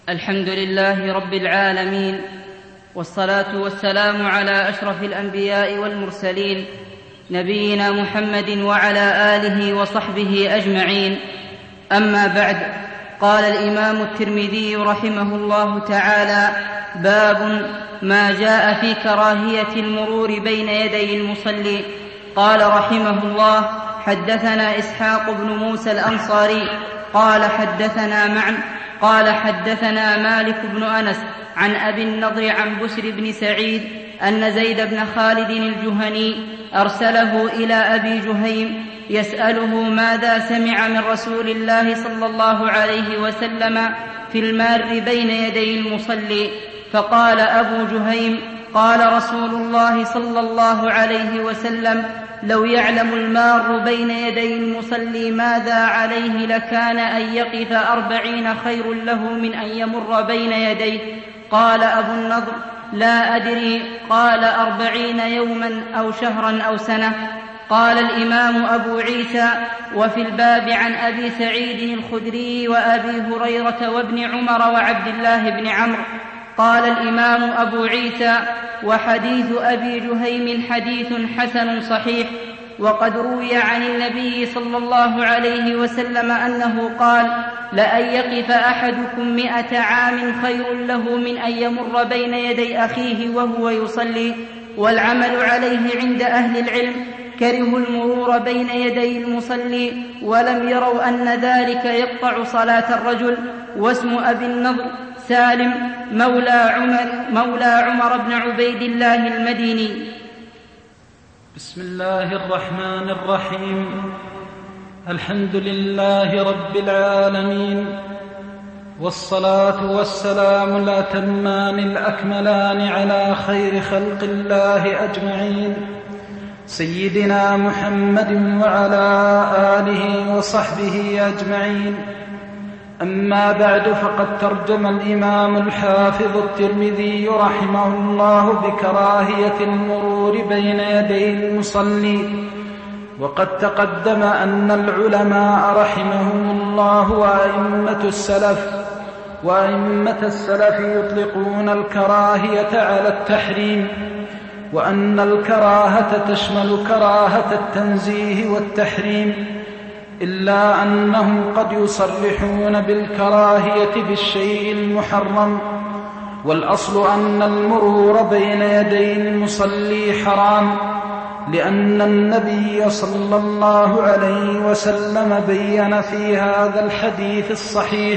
الحمد لله رب العالمين، والصلاة والسلام على أشرف الأنبياء والمرسلين، نبينا محمد وعلى آله وصحبه أجمعين. أما بعد، قال الإمام الترمذي رحمه الله تعالى: باب ما جاء في كراهية المرور بين يدي المصلي. قال رحمه الله: حدثنا إسحاق بن موسى الأنصاري قال حدثنا مالك بن أنس عن أبي النضر عن بسر بن سعيد أن زيد بن خالد الجهني أرسله إلى أبي جهيم يسأله ماذا سمع من رسول الله صلى الله عليه وسلم في المار بين يدي المصلي. فقال أبو جهيم: قال رسول الله صلى الله عليه وسلم: لو يعلم المار بين يدي المصلي ماذا عليه لكان أن يقف 40 خير له من أن يمر بين يديه. قال أبو النضر: لا أدري. قال 40 يوما أو شهرا أو سنة. قال الإمام أبو عيسى: وفي الباب عن أبي سعيد الخدري وأبي هريرة وابن عمر وعبد الله بن عمرو. قال الإمام أبو عيسى: وحديث أبي جهيم حديث حسن صحيح. وقد روي عن النبي صلى الله عليه وسلم أنه قال: لأن يقف أحدكم 100 عام خير له من أن يمر بين يدي أخيه وهو يصلي. والعمل عليه عند أهل العلم كرهوا المرور بين يدي المصلي، ولم يروا أن ذلك يقطع صلاة الرجل. واسم أبي النضر سالم مولى عمر بن عبيد الله المديني. بسم الله الرحمن الرحيم. الحمد لله رب العالمين، والصلاة والسلام الأتمان الأكملان على خير خلق الله أجمعين، سيدنا محمد وعلى آله وصحبه أجمعين. أما بعد، فقد ترجم الإمام الحافظ الترمذي رحمه الله بكراهية المرور بين يدي المصلي. وقد تقدم أن العلماء رحمهم الله وأئمة السلف يطلقون الكراهية على التحريم، وأن الكراهة تشمل كراهة التنزيه والتحريم، إلا أنهم قد يصرحون بالكراهية بالشيء المحرم. والأصل أن المرور بين يدي المصلي حرام، لأن النبي صلى الله عليه وسلم بين في هذا الحديث الصحيح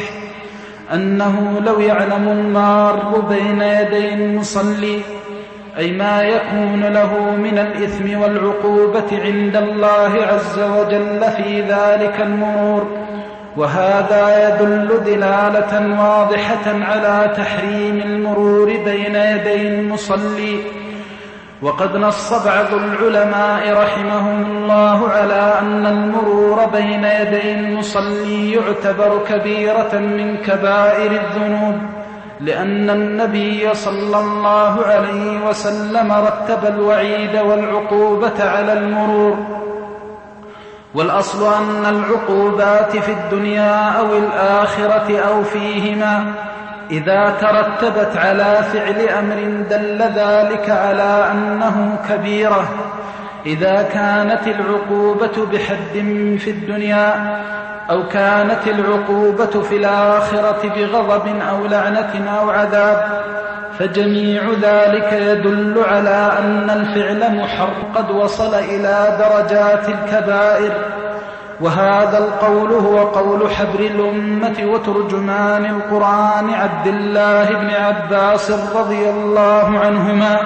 أنه لو يعلم المار بين يدي المصلي أي ما يكون له من الإثم والعقوبة عند الله عز وجل في ذلك المرور، وهذا يدل دلالة واضحة على تحريم المرور بين يدي المصلي. وقد نص بعض العلماء رحمهم الله على أن المرور بين يدي المصلي يعتبر كبيرة من كبائر الذنوب، لأن النبي صلى الله عليه وسلم رتب الوعيد والعقوبة على المرور. والأصل أن العقوبات في الدنيا أو الآخرة أو فيهما إذا ترتبت على فعل أمر دل ذلك على أنه كبيرة، إذا كانت العقوبة بحد في الدنيا أو كانت العقوبة في الآخرة بغضب أو لعنة أو عذاب، فجميع ذلك يدل على أن الفعل محرم قد وصل إلى درجات الكبائر. وهذا القول هو قول حبر الأمة وترجمان القرآن عبد الله بن عباس رضي الله عنهما.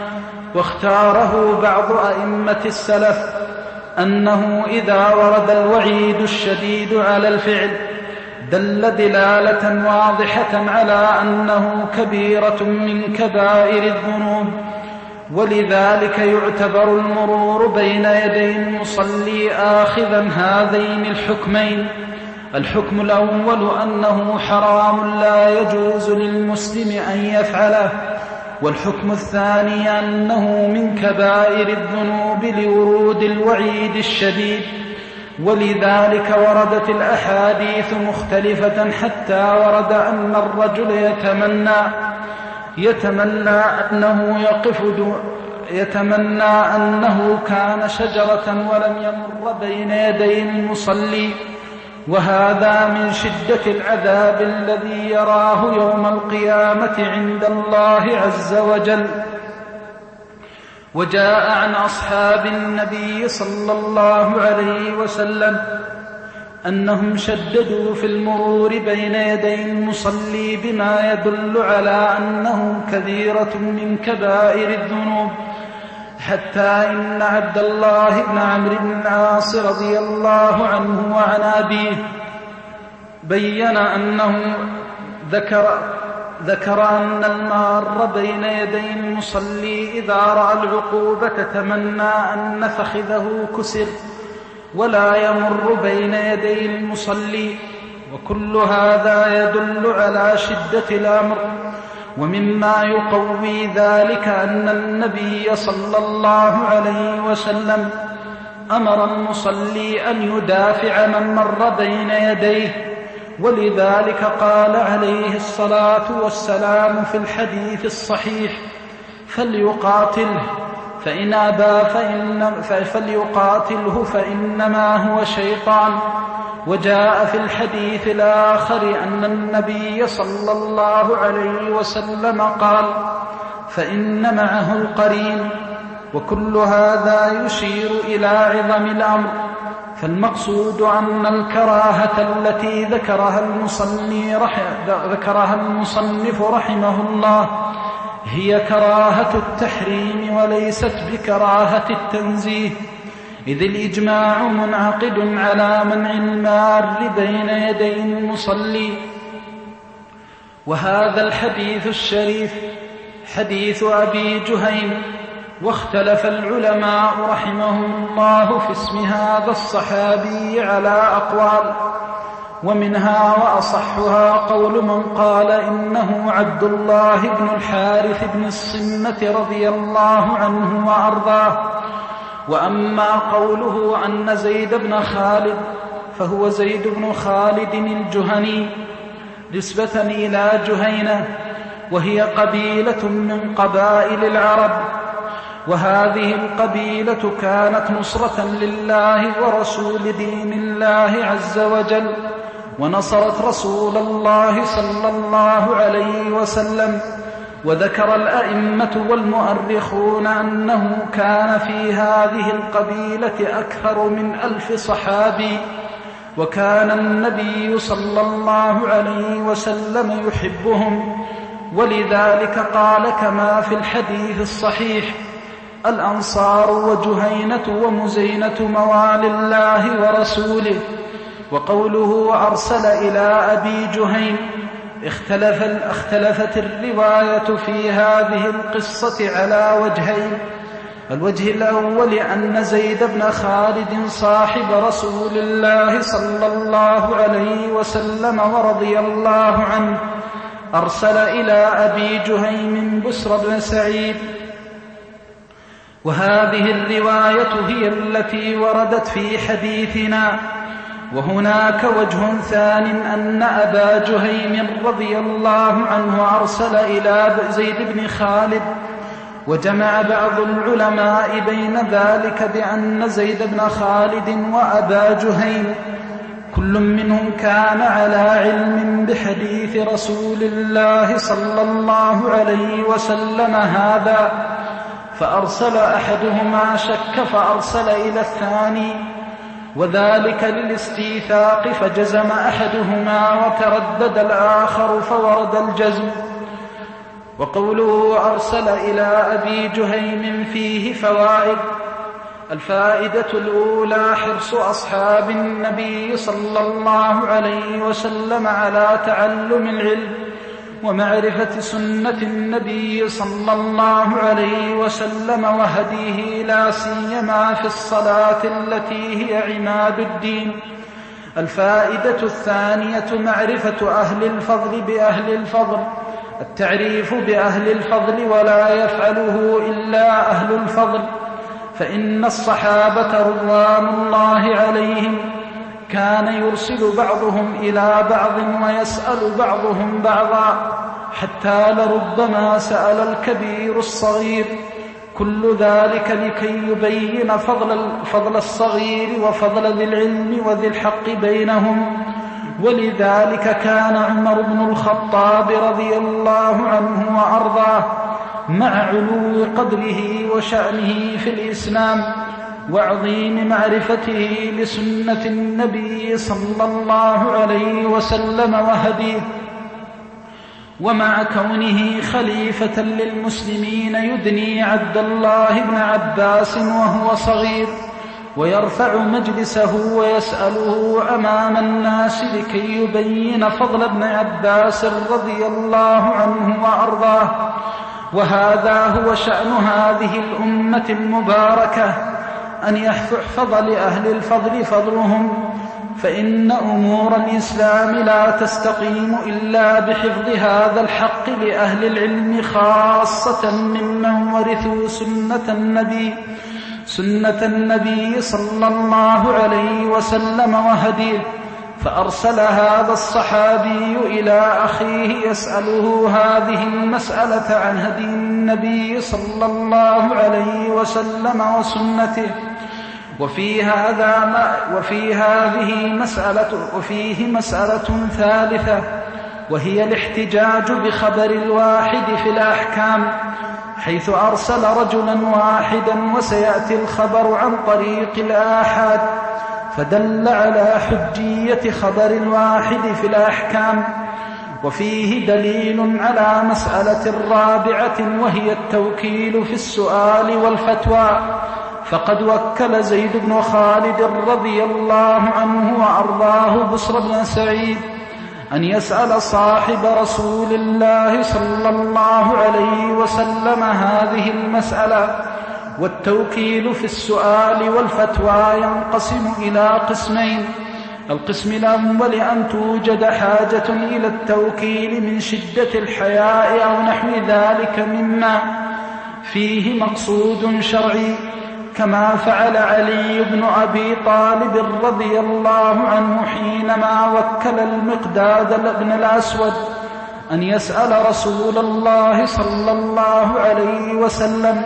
واختاره بعض أئمة السلف أنه إذا ورد الوعيد الشديد على الفعل دل دلالة واضحة على أنه كبيرة من كبائر الذنوب، ولذلك يعتبر المرور بين يدي المصلي آخذا هذين الحكمين. الحكم الأول أنه حرام لا يجوز للمسلم أن يفعله، والحكم الثاني أنه من كبائر الذنوب لورود الوعيد الشديد. ولذلك وردت الأحاديث مختلفة حتى ورد أن الرجل يتمنى أنه كان شجرة ولم يمر بين يدي المصلي، وهذا من شدة العذاب الذي يراه يوم القيامة عند الله عز وجل. وجاء عن أصحاب النبي صلى الله عليه وسلم أنهم شددوا في المرور بين يدي المصلي بما يدل على أنه كبيرة من كبائر الذنوب، حتى إن عبد الله بن عمرو بن العاص رضي الله عنه وعن أبيه بين أنه ذكر أن المار بين يدي المصلي إذا رأى العقوبة تمنى أن فخذه كسر ولا يمر بين يدي المصلي. وكل هذا يدل على شدة الأمر. ومما يقوي ذلك أن النبي صلى الله عليه وسلم أمر المصلي أن يدافع من مر بين يديه، ولذلك قال عليه الصلاة والسلام في الحديث الصحيح: فليقاتله فإن أبى فليقاتله فإنما هو شيطان. وجاء في الحديث الآخر أن النبي صلى الله عليه وسلم قال: فإن معه القرين. وكل هذا يشير إلى عظم الأمر. فالمقصود أن الكراهة التي ذكرها المصنف رحمه الله هي كراهة التحريم وليست بكراهة التنزيه، إذ الإجماع منعقد على منع المار بين يدي المصلي. وهذا الحديث الشريف حديث أبي جهيم، واختلف العلماء رحمهم الله في اسم هذا الصحابي على أقوال، ومنها وأصحها قول من قال إنه عبد الله بن الحارث بن الصمة رضي الله عنه وأرضاه. وأما قوله أن زيد بن خالد فهو زيد بن خالد الجهني نسبة إلى جهينة، وهي قبيلة من قبائل العرب، وهذه القبيلة كانت نصرة لله ورسول دين الله عز وجل، ونصرت رسول الله صلى الله عليه وسلم. وذكر الأئمة والمؤرخون أنه كان في هذه القبيلة أكثر من 1000 صحابي، وكان النبي صلى الله عليه وسلم يحبهم، ولذلك قال كما في الحديث الصحيح: الأنصار وجهينة ومزينة موالي الله ورسوله. وقوله أرسل إلى أبي جهيم اختلفت الرواية في هذه القصة على وجهين: الوجه الأول أن زيد بن خالد صاحب رسول الله صلى الله عليه وسلم ورضي الله عنه أرسل إلى أبي جهيم بسر بن سعيد، وهذه الرواية هي التي وردت في حديثنا. وهناك وجه ثان أن أبا جهيم رضي الله عنه أرسل إلى زيد بن خالد، وجمع بعض العلماء بين ذلك بأن زيد بن خالد وأبا جهيم كل منهم كان على علم بحديث رسول الله صلى الله عليه وسلم هذا، فأرسل أحدهما شك فأرسل إلى الثاني، وذلك للاستيثاق، فجزم أحدهما وتردد الآخر فورد الجزم. وقوله أرسل إلى أبي جهيم فيه فوائد: الفائدة الأولى حرص أصحاب النبي صلى الله عليه وسلم على تعلم العلم ومعرفة سنة النبي صلى الله عليه وسلم وهديه، لا سيما في الصلاة التي هي عماد الدين. الفائدة الثانية معرفة أهل الفضل بأهل الفضل، التعريف بأهل الفضل ولا يفعله إلا أهل الفضل، فإن الصحابة رضوان الله عليهم كان يرسل بعضهم إلى بعض ويسأل بعضهم بعضا، حتى لربما سأل الكبير الصغير، كل ذلك لكي يبين فضل الصغير وفضل ذي العلم وذي الحق بينهم. ولذلك كان عمر بن الخطاب رضي الله عنه وأرضاه مع علو قدره وشأنه في الإسلام وعظيم معرفته لسنة النبي صلى الله عليه وسلم وهديه، ومع كونه خليفة للمسلمين يدني عبد الله بن عباس وهو صغير ويرفع مجلسه ويسأله أمام الناس لكي يبين فضل ابن عباس رضي الله عنه وأرضاه. وهذا هو شأن هذه الأمة المباركة، أن يحفظ لأهل الفضل فضلهم، فإن أمور الإسلام لا تستقيم إلا بحفظ هذا الحق لأهل العلم، خاصة ممن ورثوا سنة النبي صلى الله عليه وسلم وهديه. فأرسل هذا الصحابي إلى أخيه يسأله هذه المسألة عن هدي النبي صلى الله عليه وسلم وسنته. وفيه مسألة ثالثة، وهي الاحتجاج بخبر الواحد في الأحكام، حيث أرسل رجلا واحدا وسيأتي الخبر عن طريق الآحاد، فدل على حجية خبر الواحد في الأحكام. وفيه دليل على مسألة رابعة، وهي التوكيل في السؤال والفتوى، فقد وكل زيد بن خالد رضي الله عنه وأرضاه بصر بن سعيد أن يسأل صاحب رسول الله صلى الله عليه وسلم هذه المسألة. والتوكيل في السؤال والفتوى ينقسم إلى قسمين: القسم الأول أن توجد حاجة إلى التوكيل من شدة الحياء أو نحو ذلك مما فيه مقصود شرعي، كما فعل علي بن أبي طالب رضي الله عنه حينما وكل المقداد بن الأسود أن يسأل رسول الله صلى الله عليه وسلم،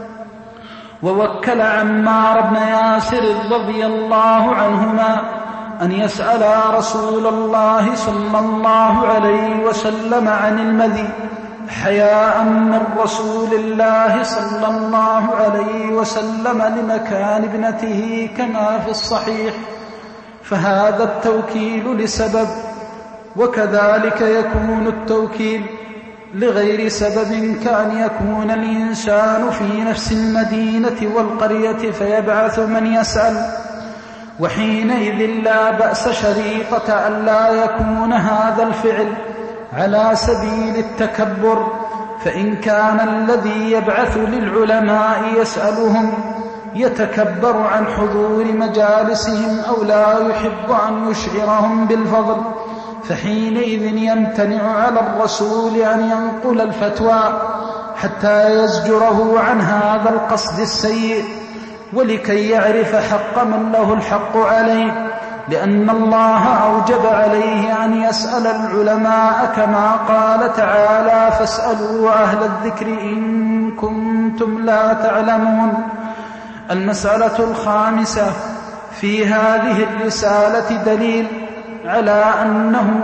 ووكل عمار بن ياسر رضي الله عنهما أن يسأل رسول الله صلى الله عليه وسلم عن المذي، حياء من رسول الله صلى الله عليه وسلم لمكان ابنته كما في الصحيح. فهذا التوكيل لسبب، وكذلك يكون التوكيل لغير سبب، كأن يكون الإنسان في نفس المدينة والقرية فيبعث من يسأل، وحينئذ لا بأس شريطة أن لا يكون هذا الفعل على سبيل التكبر. فإن كان الذي يبعث للعلماء يسألهم يتكبر عن حضور مجالسهم أو لا يحب أن يشعرهم بالفضل، فحينئذ يمتنع على الرسول أن ينقل الفتوى حتى يزجره عن هذا القصد السيء، ولكي يعرف حق من له الحق عليه، لأن الله أوجب عليه أن يسأل العلماء، كما قال تعالى: فاسألوا أهل الذكر إن كنتم لا تعلمون. المسألة الخامسة: في هذه الرسالة دليل على أنه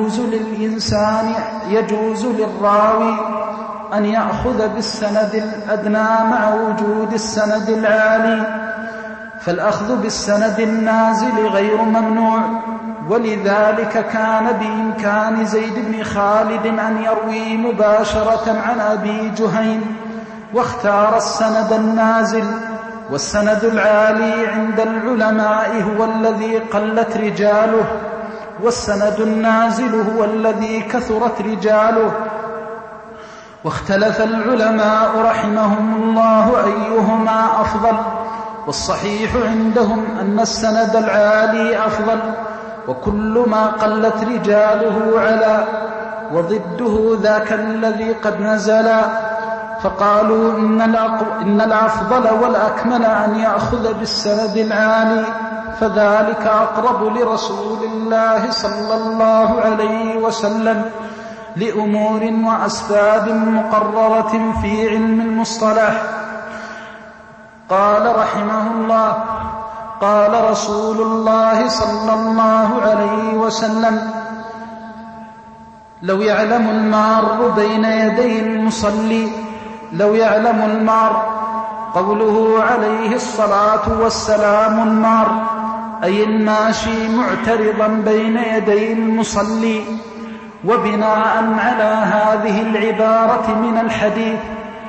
يجوز للراوي أن يأخذ بالسند الأدنى مع وجود السند العالي، فالأخذ بالسند النازل غير ممنوع. ولذلك كان بإمكان زيد بن خالد أن يروي مباشرة عن أبي جهيم، واختار السند النازل. والسند العالي عند العلماء هو الذي قلت رجاله، والسند النازل هو الذي كثرت رجاله. واختلف العلماء رحمهم الله أيهما أفضل، والصحيح عندهم أن السند العالي أفضل، وكل ما قلت رجاله علا، وضده ذاك الذي قد نزل. فقالوا إن الأفضل والأكمل أن يأخذ بالسند العالي، فذلك أقرب لرسول الله صلى الله عليه وسلم لأمور وأسباب مقررة في علم المصطلح. قال رحمه الله: قال رسول الله صلى الله عليه وسلم: لو يعلم المار بين يدي المصلي، لو يعلم المار، قوله عليه الصلاة والسلام المار أي الماشي معترضا بين يدي المصلي. وبناء على هذه العبارة من الحديث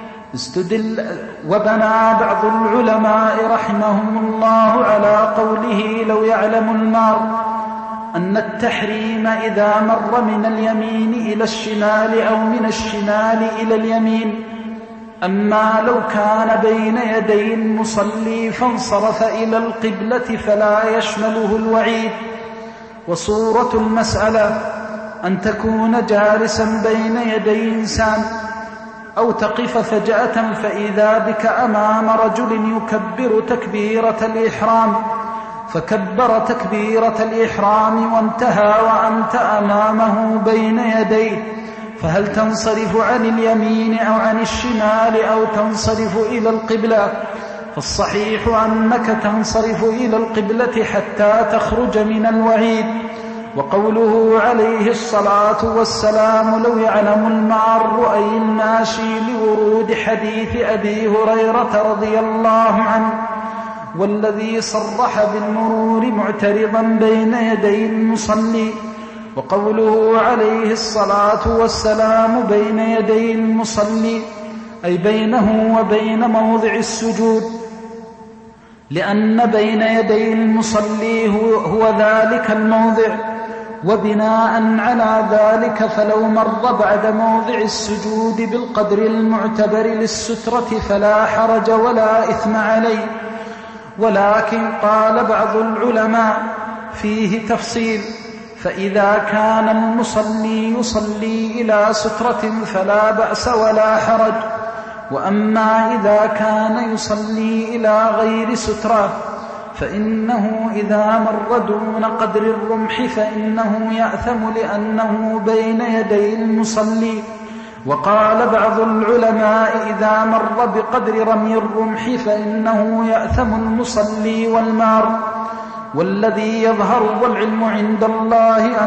وبنى بعض العلماء رحمهم الله على قوله لو يعلم المار أن التحريم إذا مر من اليمين إلى الشمال أو من الشمال إلى اليمين. أما لو كان بين يدي المصلي فانصرف إلى القبلة فلا يشمله الوعيد. وصورة المسألة أن تكون جالسا بين يدي إنسان أو تقف فجأة فإذا بك أمام رجل يكبر تكبيرة الإحرام، فكبر تكبيرة الإحرام وانتهى وأنت أمامه بين يديه، فهل تنصرف عن اليمين أو عن الشمال أو تنصرف إلى القبلة؟ فالصحيح أنك تنصرف إلى القبلة حتى تخرج من الوعيد. وقوله عليه الصلاة والسلام لو يعلم المار أي الماشي لورود حديث أبي هريرة رضي الله عنه والذي صرح بالمرور معترضا بين يدي المصلي. وقوله عليه الصلاة والسلام بين يدي المصلي أي بينه وبين موضع السجود، لأن بين يدي المصلي هو ذلك الموضع. وبناء على ذلك فلو مر بعد موضع السجود بالقدر المعتبر للسترة فلا حرج ولا إثم عليه. ولكن قال بعض العلماء فيه تفصيل، فإذا كان المصلي يصلي إلى سترة فلا بأس ولا حرج، وأما إذا كان يصلي إلى غير سترة فإنه إذا مر دون قدر الرمح فإنه يأثم لأنه بين يدي المصلي. وقال بعض العلماء إذا مر بقدر رمي الرمح فإنه يأثم المصلي والمار. والذي يظهر والعلم عند الله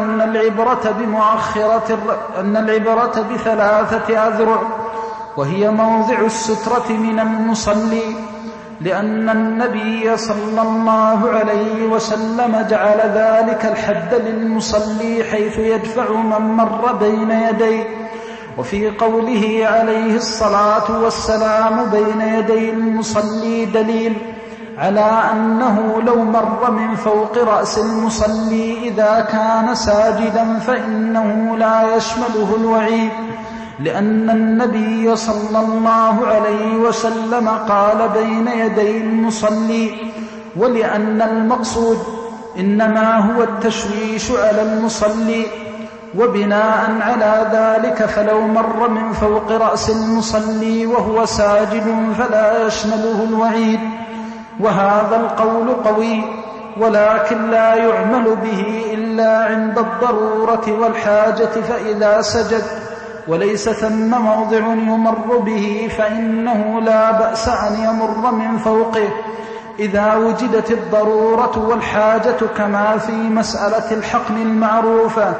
أن العبرة بثلاثة أذرع، وهي موضع السترة من المصلي، لأن النبي صلى الله عليه وسلم جعل ذلك الحد للمصلي حيث يدفع من مر بين يديه. وفي قوله عليه الصلاة والسلام بين يدي المصلي دليل على أنه لو مر من فوق رأس المصلي إذا كان ساجدا فإنه لا يشمله الوعيد، لأن النبي صلى الله عليه وسلم قال بين يدي المصلي، ولأن المقصود إنما هو التشويش على المصلي. وبناء على ذلك فلو مر من فوق رأس المصلي وهو ساجد فلا يشمله الوعيد. وهذا القول قوي، ولكن لا يعمل به إلا عند الضرورة والحاجة، فإذا سجد وليس ثم موضع يمر به فإنه لا بأس أن يمر من فوقه إذا وجدت الضرورة والحاجة، كما في مسألة الحقن المعروفة.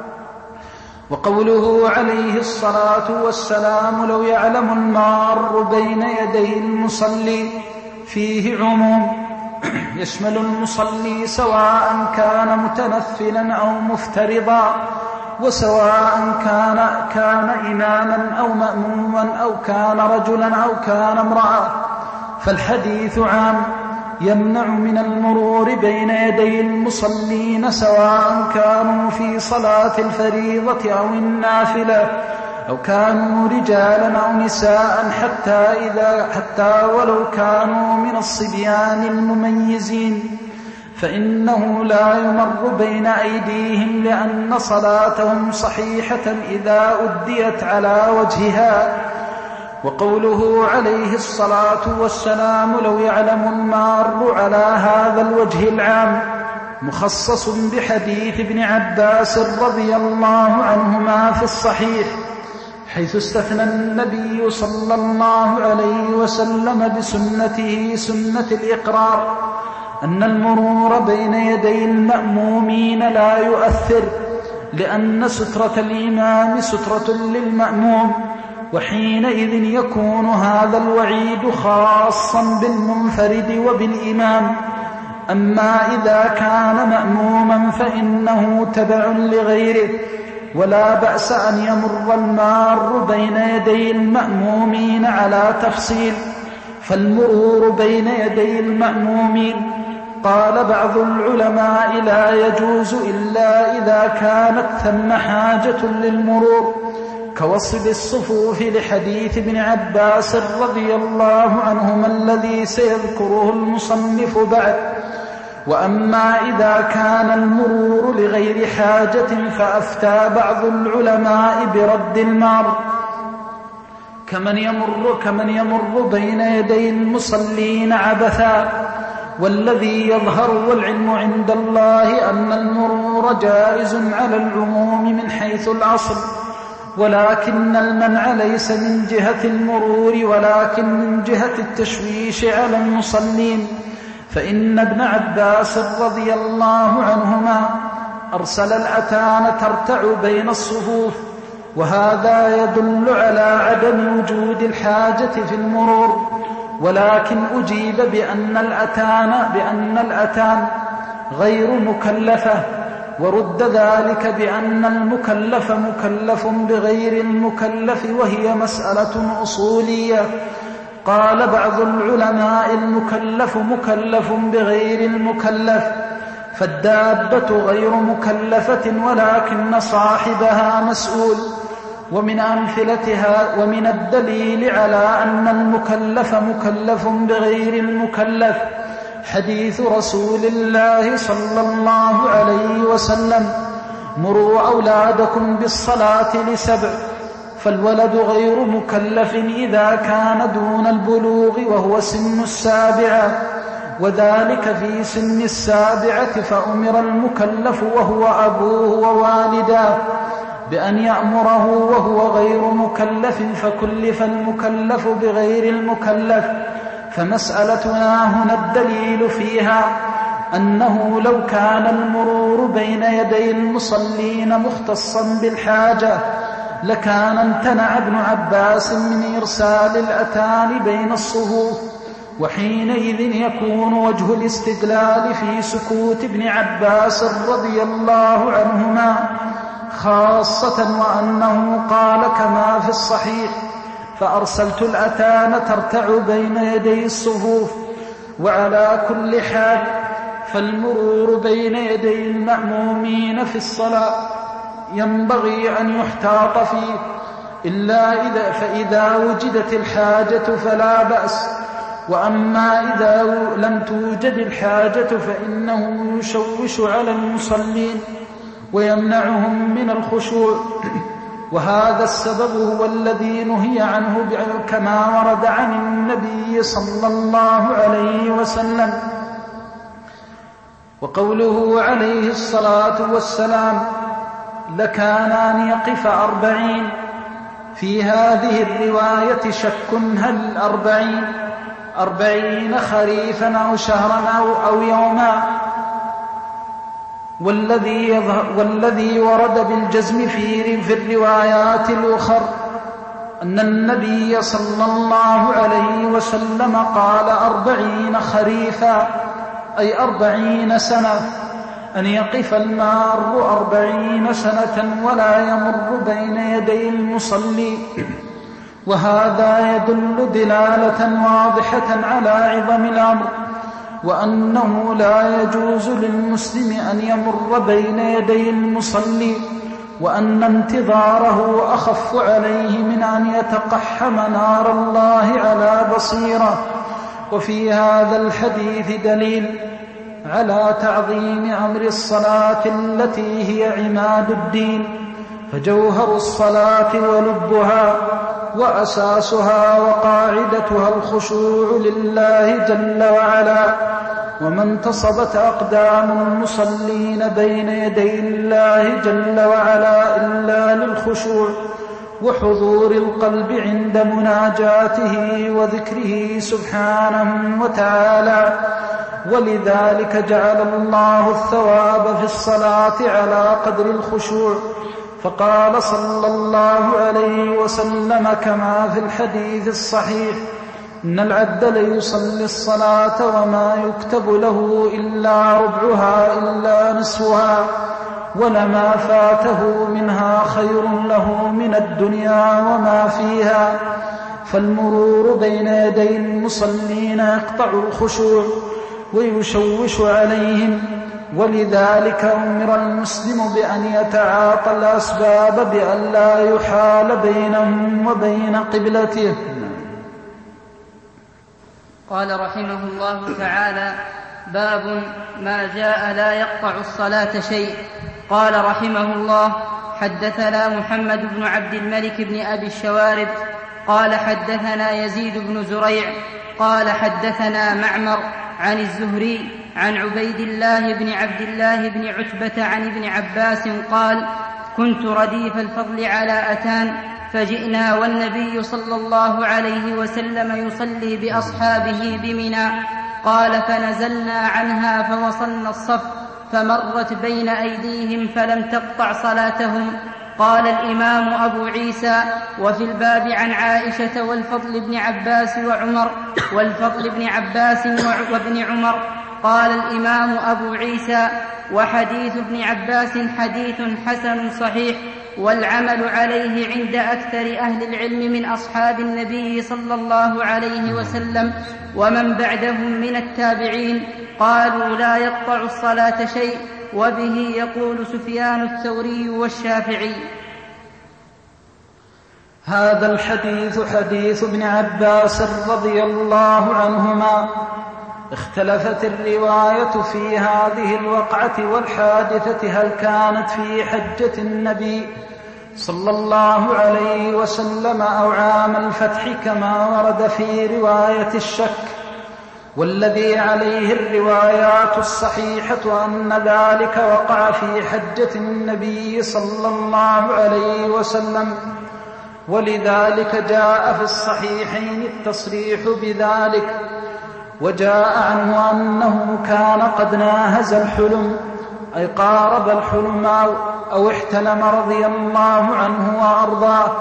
وقوله عليه الصلاة والسلام لو يعلم المار بين يدي المصلي فيه عموم يشمل المصلي سواء كان متنفلا أو مفترضا، وسواء كان إماما أو مأموما أو كان رجلا أو كان امرأة. فالحديث عام يمنع من المرور بين يدي المصلين سواء كانوا في صلاة الفريضة أو النافلة أو كانوا رجالا أو نساء، حتى ولو كانوا من الصبيان المميزين، فإنه لا يمر بين أيديهم، لأن صلاتهم صحيحة إذا أديت على وجهها. وقوله عليه الصلاة والسلام: لو يعلم المار على هذا الوجه العام، مخصص بحديث ابن عباس رضي الله عنهما في الصحيح، حيث استثنى النبي صلى الله عليه وسلم بسنته سنة الإقرار أن المرور بين يدي المأمومين لا يؤثر، لأن سترة الإمام سترة للمأموم، وحينئذ يكون هذا الوعيد خاصا بالمنفرد وبالإمام. أما إذا كان مأموما فإنه تبع لغيره، ولا بأس أن يمر المار بين يدي المأمومين على تفصيل. فالمرور بين يدي المأمومين، قال بعض العلماء: لا يجوز إلا إذا كانت ثم حاجة للمرور، كوصل الصفوف لحديث ابن عباس رضي الله عنهما الذي سيذكره المصنف بعد. وأما إذا كان المرور لغير حاجة فأفتى بعض العلماء برد المار، كمن يمر بين يدي المصلين عبثا. والذي يظهر والعلم عند الله أن المرور جائز على العموم من حيث الأصل، ولكن المنع ليس من جهة المرور ولكن من جهة التشويش على المصلين. فإن ابن عباس رضي الله عنهما أرسل الأتان ترتع بين الصفوف، وهذا يدل على عدم وجود الحاجة في المرور. ولكن أجيب بأن الأتان غير مكلفة، ورد ذلك بأن المكلف مكلف بغير المكلف، وهي مسألة أصولية. قال بعض العلماء: المكلف مكلف بغير المكلف، فالدابة غير مكلفة ولكن صاحبها مسؤول. ومن أمثلتها ومن الدليل على أن المكلف مكلف بغير المكلف حديث رسول الله صلى الله عليه وسلم: مروا أولادكم بالصلاة ل7. فالولد غير مكلف إذا كان دون البلوغ وهو سن 7، وذلك في سن 7 فأمر المكلف وهو أبوه ووالداه بأن يأمره وهو غير مكلف، فكلف المكلف بغير المكلف. فمسألتنا هنا الدليل فيها أنه لو كان المرور بين يدي المصلين مختصا بالحاجة لكان امتنع ابن عباس من إرسال الأتان بين الصفوف، وحينئذ يكون وجه الاستدلال في سكوت ابن عباس رضي الله عنهما خاصة، وأنه قال كما في الصحيح: فأرسلت الأتان ترتع بين يدي الصفوف. وعلى كل حال فالمرور بين يدي المأمومين في الصلاة ينبغي أن يحتاط فيه، فإذا وجدت الحاجة فلا بأس. وأما إذا لم توجد الحاجة فإنه يشوش على المصلين ويمنعهم من الخشوع، وهذا السبب هو الذي نهي عنه كما ورد عن النبي صلى الله عليه وسلم. وقوله عليه الصلاة والسلام: لكان أن يقف 40. في هذه الرواية شك: هل 40 خريفا أو شهرا أو يوما؟ والذي ورد بالجزم في الروايات الأخر أن النبي صلى الله عليه وسلم قال 40 خريفا، أي 40 سنة، أن يقف المار 40 سنة ولا يمر بين يدي المصلي. وهذا يدل دلالة واضحة على عظم الأمر، وأنه لا يجوز للمسلم أن يمر بين يدي المصلي، وأن انتظاره أخف عليه من أن يتقحم نار الله على بصيرة. وفي هذا الحديث دليل على تعظيم أمر الصلاة التي هي عماد الدين، فجوهر الصلاة ولبها وأساسها وقاعدتها الخشوع لله جل وعلا. وما انتصبت أقدام المصلين بين يدي الله جل وعلا إلا للخشوع وحضور القلب عند مناجاته وذكره سبحانه وتعالى. ولذلك جعل الله الثواب في الصلاة على قدر الخشوع، فقال صلى الله عليه وسلم كما في الحديث الصحيح: إن العبد ليصلي الصلاة وما يكتب له إلا ربعها إلا نصفها، ولما فاته منها خير له من الدنيا وما فيها. فالمرور بين يدي المصلين يقطع الخشوع ويشوش عليهم، ولذلك أمر المسلم بأن يتعاطى الأسباب بأن لا يحال بينهم وبين قبلته. قال رحمه الله تعالى: باب ما جاء لا يقطع الصلاة شيء. قال رحمه الله: حدثنا محمد بن عبد الملك بن أبي الشوارب قال حدثنا يزيد بن زريع قال حدثنا معمر عن الزهري عن عبيد الله بن عبد الله بن عتبة عن ابن عباس قال: كنت رديف الفضل على أتان، فجئنا والنبي صلى الله عليه وسلم يصلي بأصحابه بمنى. قال: فنزلنا عنها فوصلنا الصف، فمرت بين أيديهم فلم تقطع صلاتهم. قال الإمام أبو عيسى: وفي الباب عن عائشة والفضل بن عباس وعمر والفضل بن عباس وابن عمر. قال الإمام أبو عيسى: وحديث ابن عباس حديث حسن صحيح، والعمل عليه عند أكثر أهل العلم من أصحاب النبي صلى الله عليه وسلم ومن بعدهم من التابعين. قالوا: لا يقطع الصلاة شيء. وبه يقول سفيان الثوري والشافعي. هذا الحديث حديث ابن عباس رضي الله عنهما. اختلفت الرواية في هذه الوقعة والحادثة، هل كانت في حجة النبي صلى الله عليه وسلم أو عام الفتح كما ورد في رواية الشك. والذي عليه الروايات الصحيحة أن ذلك وقع في حجة النبي صلى الله عليه وسلم، ولذلك جاء في الصحيحين التصريح بذلك. وجاء عنه أنه كان قد ناهز الحلم، أي قارب الحلم أو احتلم رضي الله عنه وأرضاه.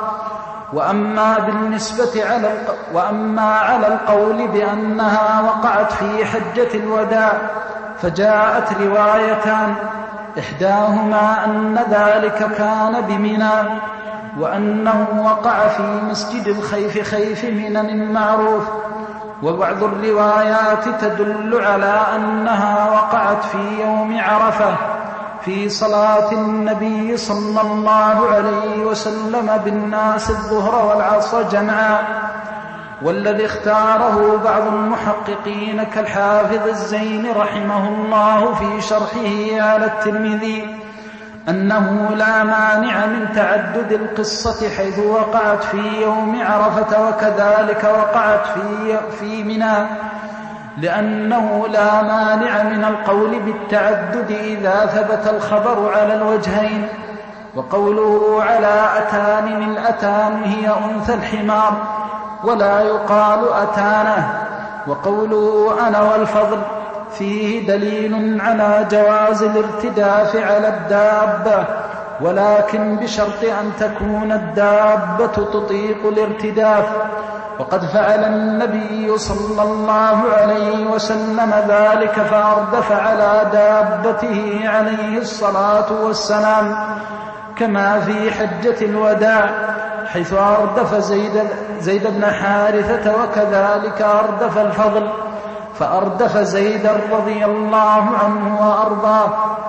وأما على القول بأنها وقعت في حجة الوداع فجاءت روايتان، إحداهما أن ذلك كان بمنى، وأنه وقع في مسجد الخيف خيف منى المعروف. وبعض الروايات تدل على أنها وقعت في يوم عرفة في صلاة النبي صلى الله عليه وسلم بالناس الظهر والعصر جمعا. والذي اختاره بعض المحققين كالحافظ الزين رحمه الله في شرحه على الترمذي أنه لا مانع من تعدد القصة حيث وقعت في يوم عرفة وكذلك وقعت في منى، لأنه لا مانع من القول بالتعدد إذا ثبت الخبر على الوجهين. وقوله على أتان، الأتان هي أنثى الحمار ولا يقال أتانه. وقوله أنا والفضل فيه دليل على جواز الارتداف على الدابة، ولكن بشرط أن تكون الدابة تطيق الارتداف. وقد فعل النبي صلى الله عليه وسلم ذلك، فأردف على دابته عليه الصلاة والسلام كما في حجة الوداع حيث أردف زيد بن حارثة، وكذلك أردف الفضل، فأردف زيدا رضي الله عنه وأرضاه،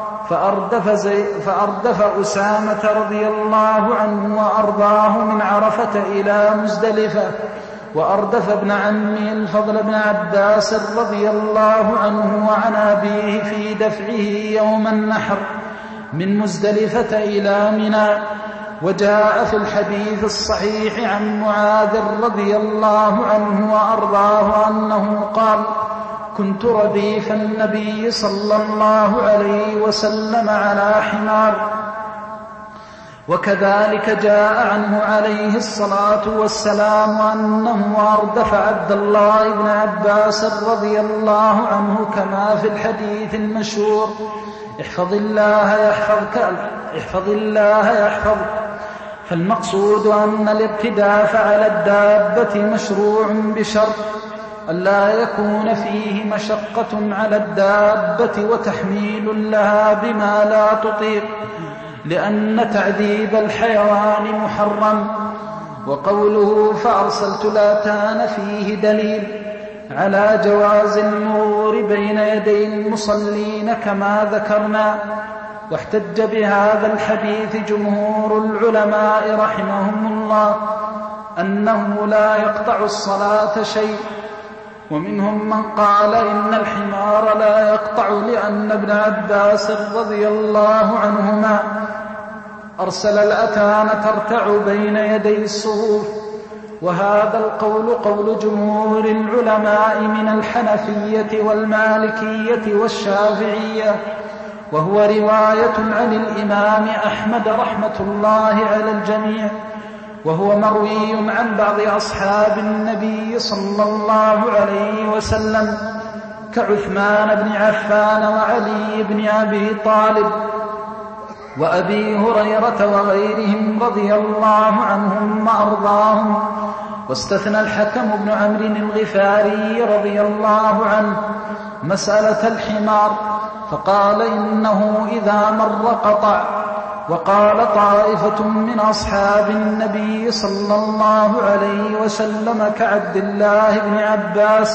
فأردف أسامة رضي الله عنه وأرضاه من عرفة إلى مزدلفة، وأردف ابن عمه الفضل بن عباس رضي الله عنه وعن أبيه في دفعه يوم النحر من مزدلفة إلى منى. وجاء في الحديث الصحيح عن معاذ رضي الله عنه وأرضاه أنه قال: كنت رديف النبي صلى الله عليه وسلم على حمار. وكذلك جاء عنه عليه الصلاة والسلام أنه أردف عبد الله بن عباس رضي الله عنه كما في الحديث المشهور: احفظ الله يحفظك. فالمقصود أن الارتداف على الدابة مشروع بشرط ألا يكون فيه مشقة على الدابة وتحميل لها بما لا تطيق، لأن تعذيب الحيوان محرم. وقوله فأرسلت الأتان فيه دليل على جواز المرور بين يدي المصلين كما ذكرنا. واحتج بهذا الحديث جمهور العلماء رحمهم الله أنه لا يقطع الصلاة شيء، ومنهم من قال إن الحمار لا يقطع، لأن ابن عباس رضي الله عنهما أرسل الأتان ترتع بين يدي الصفوف. وهذا القول قول جمهور العلماء من الحنفية والمالكية والشافعية، وهو رواية عن الإمام أحمد رحمة الله على الجميع، وهو مروي عن بعض أصحاب النبي صلى الله عليه وسلم كعثمان بن عفان وعلي بن أبي طالب وأبي هريرة وغيرهم رضي الله عنهم وأرضاهم. واستثنى الحكم بن عمرو الغفاري رضي الله عنه مسألة الحمار فقال إنه إذا مر قطع. وقال طائفة من أصحاب النبي صلى الله عليه وسلم كعبد الله بن عباس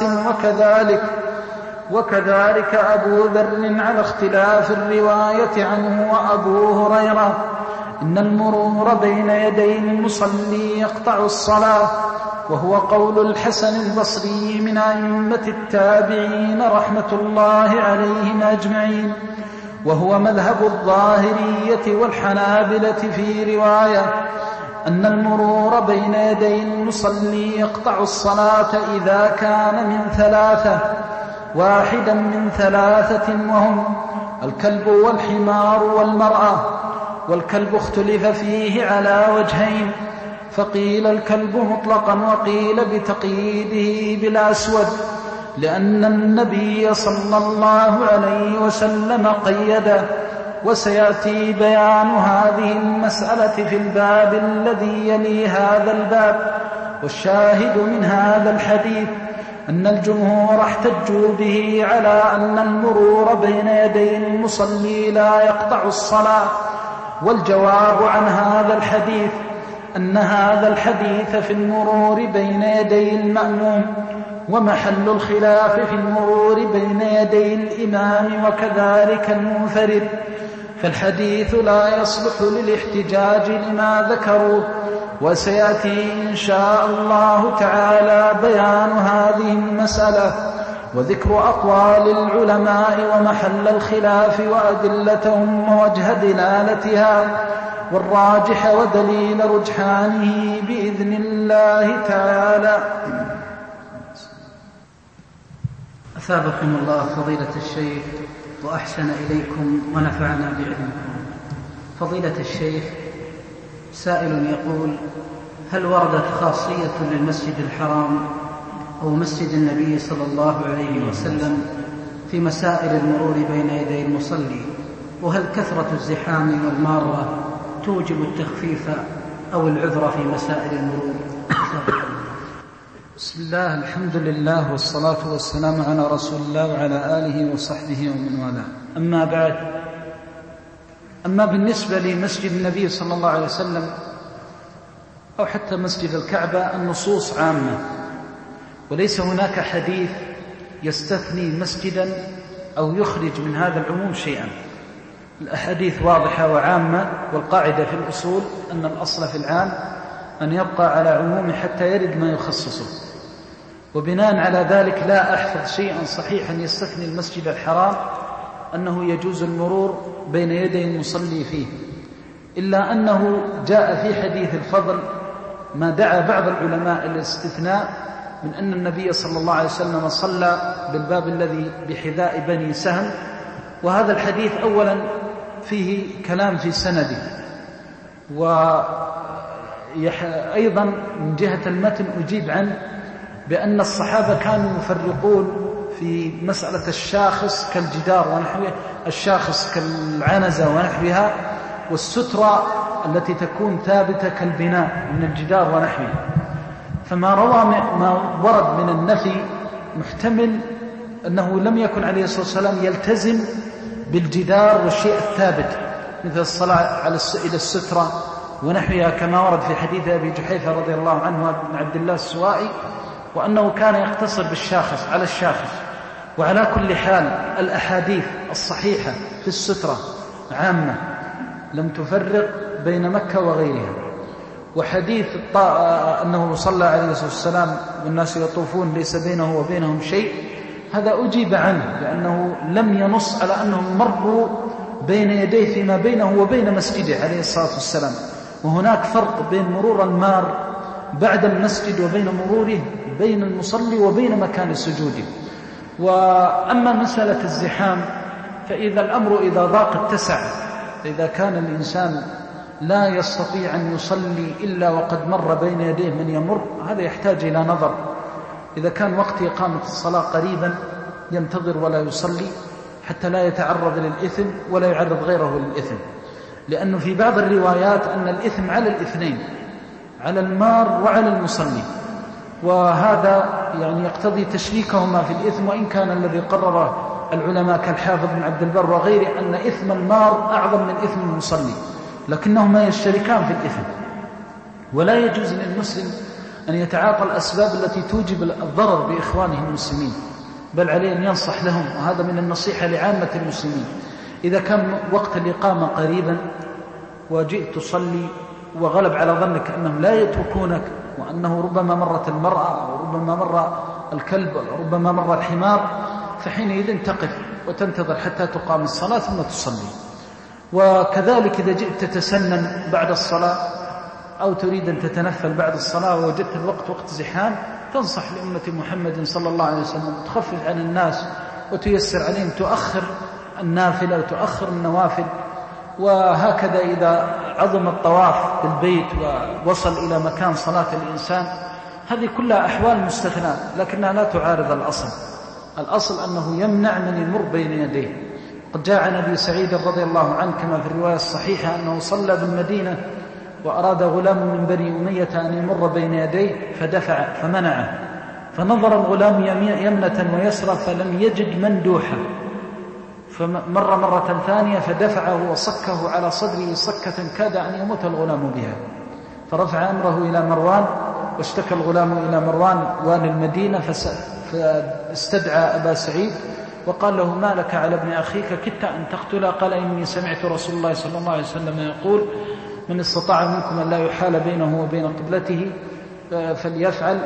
وكذلك أبو ذر على اختلاف الرواية عنه وأبو هريرة إن المرور بين يدي المصلي يقطع الصلاة، وهو قول الحسن البصري من أئمة التابعين رحمة الله عليهم أجمعين، وهو مذهب الظاهرية والحنابلة في رواية أن المرور بين يدي المصلي يقطع الصلاة إذا كان من ثلاثة، واحدا من ثلاثة وهم الكلب والحمار والمرأة. والكلب اختلف فيه على وجهين، فقيل الكلب مطلقا وقيل بتقييده بالأسود، لأن النبي صلى الله عليه وسلم قيده. وسيأتي بيان هذه المسألة في الباب الذي يلي هذا الباب. والشاهد من هذا الحديث أن الجمهور احتجوا به على أن المرور بين يدي المصلي لا يقطع الصلاة. والجواب عن هذا الحديث أن هذا الحديث في المرور بين يدي المأموم، ومحل الخلاف في المرور بين يدي الإمام وكذلك المنفرد، فالحديث لا يصلح للاحتجاج لما ذكروا. وسيأتي إن شاء الله تعالى بيان هذه المسألة وذكر أقوال العلماء ومحل الخلاف وأدلتهم ووجه دلالتها والراجح ودليل رجحانه بإذن الله تعالى. أثابكم الله فضيلة الشيخ وأحسن إليكم ونفعنا بعلمكم. فضيلة الشيخ، سائل يقول: هل وردت خاصية للمسجد الحرام أو مسجد النبي صلى الله عليه وسلم في مسائل المرور بين يدي المصلي؟ وهل كثرة الزحام والمارة توجب التخفيف أو العذر في مسائل المرور؟ بسم الله، الحمد لله والصلاة والسلام على رسول الله وعلى آله وصحبه ومن والاه. أما بعد، أما بالنسبة لمسجد النبي صلى الله عليه وسلم أو حتى مسجد الكعبة النصوص عامة، وليس هناك حديث يستثني مسجدا أو يخرج من هذا العموم شيئا. الأحاديث واضحة وعامة، والقاعدة في الأصول أن الأصل في العام أن يبقى على عمومه حتى يرد ما يخصصه. وبناء على ذلك لا أحفظ شيئا صحيحا يستثني المسجد الحرام أنه يجوز المرور بين يدي المصلي فيه، إلا أنه جاء في حديث الفضل ما دعا بعض العلماء إلى الاستثناء من أن النبي صلى الله عليه وسلم صلى بالباب الذي بحذاء بني سهم. وهذا الحديث أولا فيه كلام في سنده، وأيضا من جهة المتن أجيب عنه بأن الصحابة كانوا يفرقون في مسألة الشاخص كالجدار ونحوه، الشاخص كالعنزة ونحوها، والسترة التي تكون ثابتة كالبناء من الجدار ونحوه. فما روى ما ورد من النفي محتمل أنه لم يكن عليه الصلاة والسلام يلتزم بالجدار والشيء الثابت مثل الصلاة على إلى السترة ونحوها، كما ورد في حديث أبي جحيفة رضي الله عنه بن عبد الله السوائي، وأنه كان يقتصر بالشاخص على الشاخص. وعلى كل حال الأحاديث الصحيحة في السترة عامة لم تفرق بين مكة وغيرها. وحديث أنه صلى عليه الصلاة والسلام والناس يطوفون ليس بينه وبينهم شيء، هذا أجيب عنه لأنه لم ينص على أنهم مروا بين يديه فيما بينه وبين مسجده عليه الصلاة والسلام. وهناك فرق بين مرور المار بعد المسجد وبين مروره بين المصلي وبين مكان سجوده. وأما مسألة الزحام فإذا الأمر إذا ضاق اتسع، إذا كان الإنسان لا يستطيع أن يصلي إلا وقد مر بين يديه من يمر، هذا يحتاج إلى نظر. إذا كان وقت إقامة الصلاة قريبا ينتظر ولا يصلي حتى لا يتعرض للإثم ولا يعرض غيره للإثم، لأنه في بعض الروايات أن الإثم على الاثنين، على المار وعلى المصلي، وهذا يعني يقتضي تشريكهما في الإثم. وإن كان الذي قرره العلماء كالحافظ بن عبد البر وغيره أن إثم المار أعظم من إثم المصلي، لكنهما يشتركان في الإثم. ولا يجوز للمسلم أن يتعاطى الأسباب التي توجب الضرر بإخوانه المسلمين، بل عليه أن ينصح لهم، وهذا من النصيحة لعامة المسلمين. إذا كان وقت الإقامة قريبا وجئت تصلي وغلب على ظنك أنهم لا يتركونك، وأنه ربما مرت المرأة وربما مر الكلب وربما مر الحمار، فحينئذ تقف وتنتظر حتى تقام الصلاة ثم تصلي. وكذلك إذا جئت تتسنن بعد الصلاة أو تريد أن تتنفل بعد الصلاة ووجدت الوقت وقت زحام، تنصح لأمة محمد صلى الله عليه وسلم تخفف عن الناس وتيسر عليهم، تؤخر النافلة وتؤخر النوافل. وهكذا إذا عظم الطواف بالبيت ووصل إلى مكان صلاة الإنسان، هذه كلها أحوال مستثناة لكنها لا تعارض الأصل. الأصل أنه يمنع من يمر بين يديه. قد جاء عن أبي سعيد رضي الله عنه كما في الرواية الصحيحة أنه صلى بالمدينة وأراد غلام من بني أمية أن يمر بين يديه فدفع فمنعه، فنظر الغلام يمنة ويسرى فلم يجد مندوحا، فمر مرة ثانية فدفعه وصكه على صدره صكة كاد أن يموت الغلام بها، فرفع أمره إلى مروان، واشتكى الغلام إلى مروان والي المدينة، فاستدعى أبا سعيد وقال له: ما لك على ابن أخيك كدت أن تقتله؟ قال: إني سمعت رسول الله صلى الله عليه وسلم يقول: من استطاع منكم أن لا يحال بينه وبين قبلته فليفعل.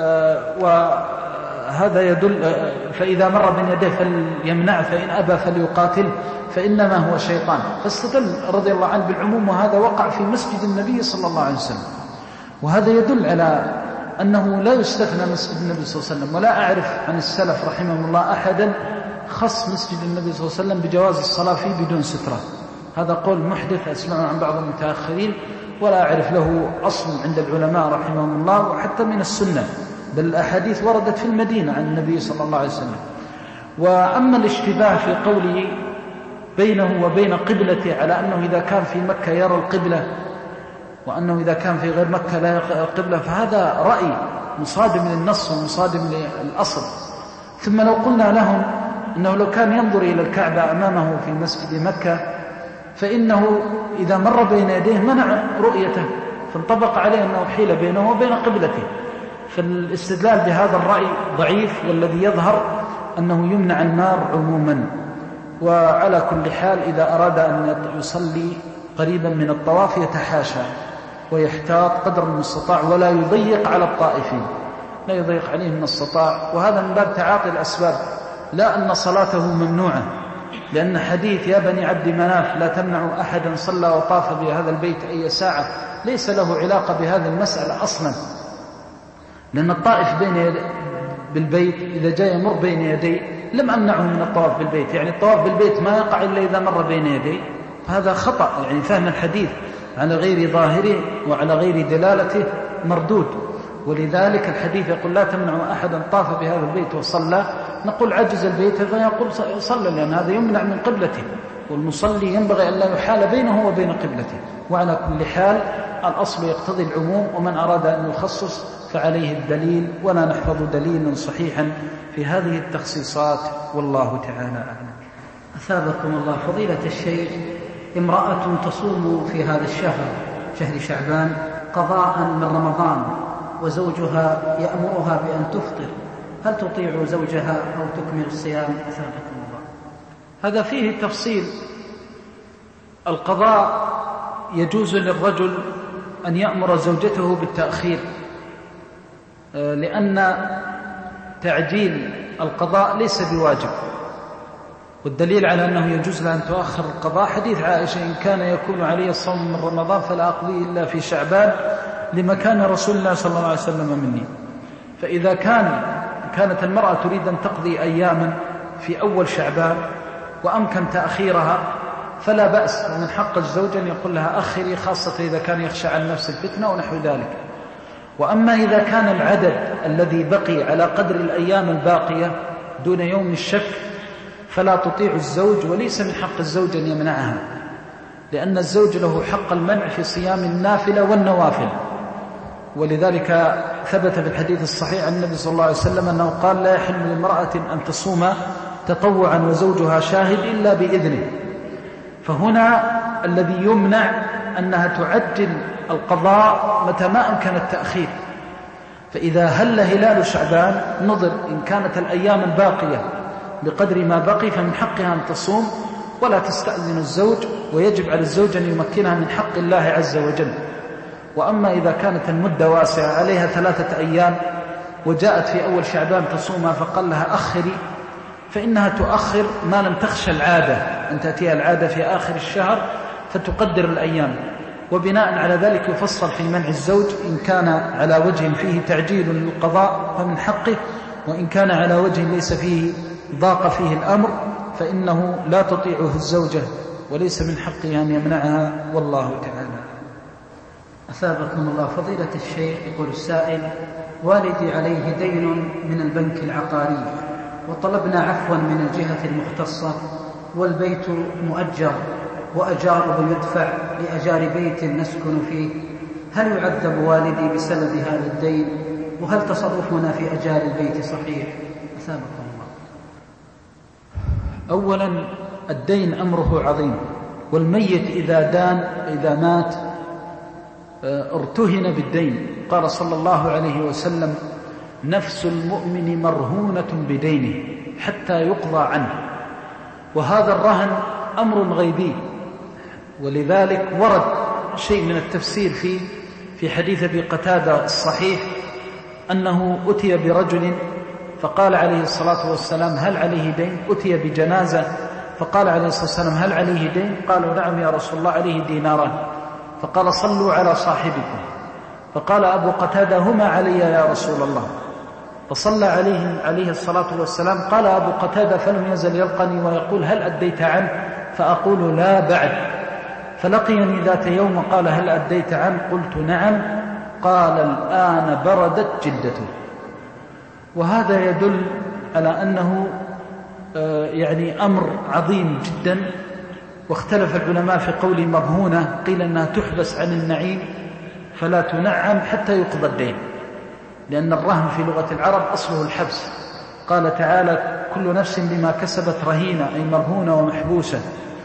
وهذا يدل، فإذا مر بين يديه فليمنع، فإن أبى فليقاتل فإنما هو شيطان. فاستدل رضي الله عنه بالعموم، وهذا وقع في مسجد النبي صلى الله عليه وسلم. وهذا يدل على أنه لا يستثنى مسجد النبي صلى الله عليه وسلم. ولا أعرف عن السلف رحمه الله أحدا خص مسجد النبي صلى الله عليه وسلم بجواز الصلاة فيه بدون سترة. هذا قول محدث أسمعه عن بعض المتأخرين، ولا أعرف له أصل عند العلماء رحمهم الله، وحتى من السنة، بل الأحاديث وردت في المدينة عن النبي صلى الله عليه وسلم. وأما الاشتباه في قوله بينه وبين قبلته على أنه إذا كان في مكة يرى القبلة وأنه إذا كان في غير مكة لا يرى القبلة، فهذا رأي مصادم للنص ومصادم للأصل. ثم لو قلنا لهم أنه لو كان ينظر إلى الكعبة أمامه في مسجد مكة فإنه إذا مر بين يديه منع رؤيته، فانطبق عليه أنه حيل بينه وبين قبلته. فالاستدلال بهذا الرأي ضعيف، والذي يظهر أنه يمنع النار عموما. وعلى كل حال إذا أراد أن يصلي قريبا من الطواف يتحاشى ويحتاط قدر المستطاع، ولا يضيق على الطائفين، لا يضيق عليهم من استطاع. وهذا من باب تعاطي الأسباب، لا أن صلاته ممنوعة، لأن حديث يا بني عبد مناف لا تمنعوا أحدا صلى وطاف بهذا البيت أي ساعة ليس له علاقة بهذه المسألة أصلا، لأن الطائف بالبيت إذا جاء يمر بين يدي لم أمنعه من الطواف بالبيت، يعني الطواف بالبيت ما يقع إلا إذا مر بين يدي، فهذا خطأ، يعني فهم الحديث على غير ظاهره وعلى غير دلالته مردود. ولذلك الحديث يقول لا تمنع أحدا طاف بهذا البيت وصلى، نقول عجز البيت فيقول صلى، لأن هذا يمنع من قبلته، والمصلي ينبغي أن لا يحال بينه وبين قبلته. وعلى كل حال الأصل يقتضي العموم، ومن أراد أن يخصص فعليه الدليل، ولا نحفظ دليلا صحيحا في هذه التخصيصات، والله تعالى أعلم. أثابكم الله فضيلة الشيخ، امرأة تصوم في هذا الشهر، شهر شعبان، قضاء من رمضان، وزوجها يأمرها بأن تفطر، هل تطيع زوجها أو تكمل الصيام؟ أثابكم الله. هذا فيه تفصيل. القضاء يجوز للرجل أن يأمر زوجته بالتأخير، لأن تعجيل القضاء ليس بواجب، والدليل على أنه يجوز لها أن تؤخر القضاء حديث عائشة إن كان يكون علي الصوم من رمضان فلا أقضيه إلا في شعبان لمكان رسول الله صلى الله عليه وسلم مني. فإذا كانت المرأة تريد أن تقضي أياما في أول شعبان وأمكن تأخيرها فلا بأس، ومن حق الزوج أن يقول لها أخري، خاصة إذا كان يخشى عن نفس الفتنة ونحو ذلك. وأما إذا كان العدد الذي بقي على قدر الأيام الباقية دون يوم الشك فلا تطيع الزوج، وليس من حق الزوج أن يمنعها، لأن الزوج له حق المنع في صيام النافلة والنوافل. ولذلك ثبت في الحديث الصحيح عن النبي صلى الله عليه وسلم أنه قال لا يحل لامرأة أن تصوم تطوعا وزوجها شاهد إلا بإذنه. فهنا الذي يمنع أنها تعجل القضاء متى ما أمكن التأخير. فإذا هل هلال شعبان نظر إن كانت الأيام الباقية بقدر ما بقي فمن حقها أن تصوم ولا تستأذن الزوج، ويجب على الزوج أن يمكنها من حق الله عز وجل. وأما إذا كانت المدة واسعة عليها 3 أيام وجاءت في أول شعبان تصومها فقال لها أخري، فإنها تؤخر ما لم تخشى العادة أن تأتيها العادة في آخر الشهر فتقدر الأيام. وبناء على ذلك يفصل في منع الزوج إن كان على وجه فيه تعجيل للقضاء فمن حقه، وإن كان على وجه ليس فيه ضاق فيه الأمر فإنه لا تطيعه الزوجة وليس من حقها أن يمنعها، والله تعالى. أثابكم الله فضيلة الشيخ، يقول السائل: والدي عليه دين من البنك العقاري وطلبنا عفوا من الجهة المختصة، والبيت مؤجر وأجاره يدفع لأجار بيت نسكن فيه، هل يعذب والدي بسبب هذا الدين؟ وهل تصرفنا في أجار البيت صحيح؟ أثابكم الله. أولا الدين أمره عظيم، والميت إذا مات ارتهن بالدين. قال صلى الله عليه وسلم: نفس المؤمن مرهونة بدينه حتى يقضى عنه. وهذا الرهن أمر غيبي، ولذلك ورد شيء من التفسير في حديث أبي قتادة الصحيح أنه أتي برجل فقال عليه الصلاة والسلام: هل عليه دين؟ أتي بجنازة فقال عليه الصلاة والسلام: هل عليه دين؟ قالوا: نعم يا رسول الله، عليه ديناران. فقال: صلوا على صاحبكم. فقال أبو قتادة: هما علي يا رسول الله. فصلى عليه الصلاة والسلام. قال أبو قتادة: فلم يزل يلقني ويقول: هل أديت عنه؟ فأقول: لا بعد. فلقيني ذات يوم قال: هل أديت عنه؟ قلت: نعم. قال: الآن بردت جلدته. وهذا يدل على أنه يعني أمر عظيم جدا. واختلف العلماء في قول مرهونة، قيل أنها تحبس عن النعيم فلا تنعم حتى يقضى الدين، لأن الرهن في لغة العرب أصله الحبس. قال تعالى: كل نفس بما كسبت رهينة، أي مرهونة ومحبوسة.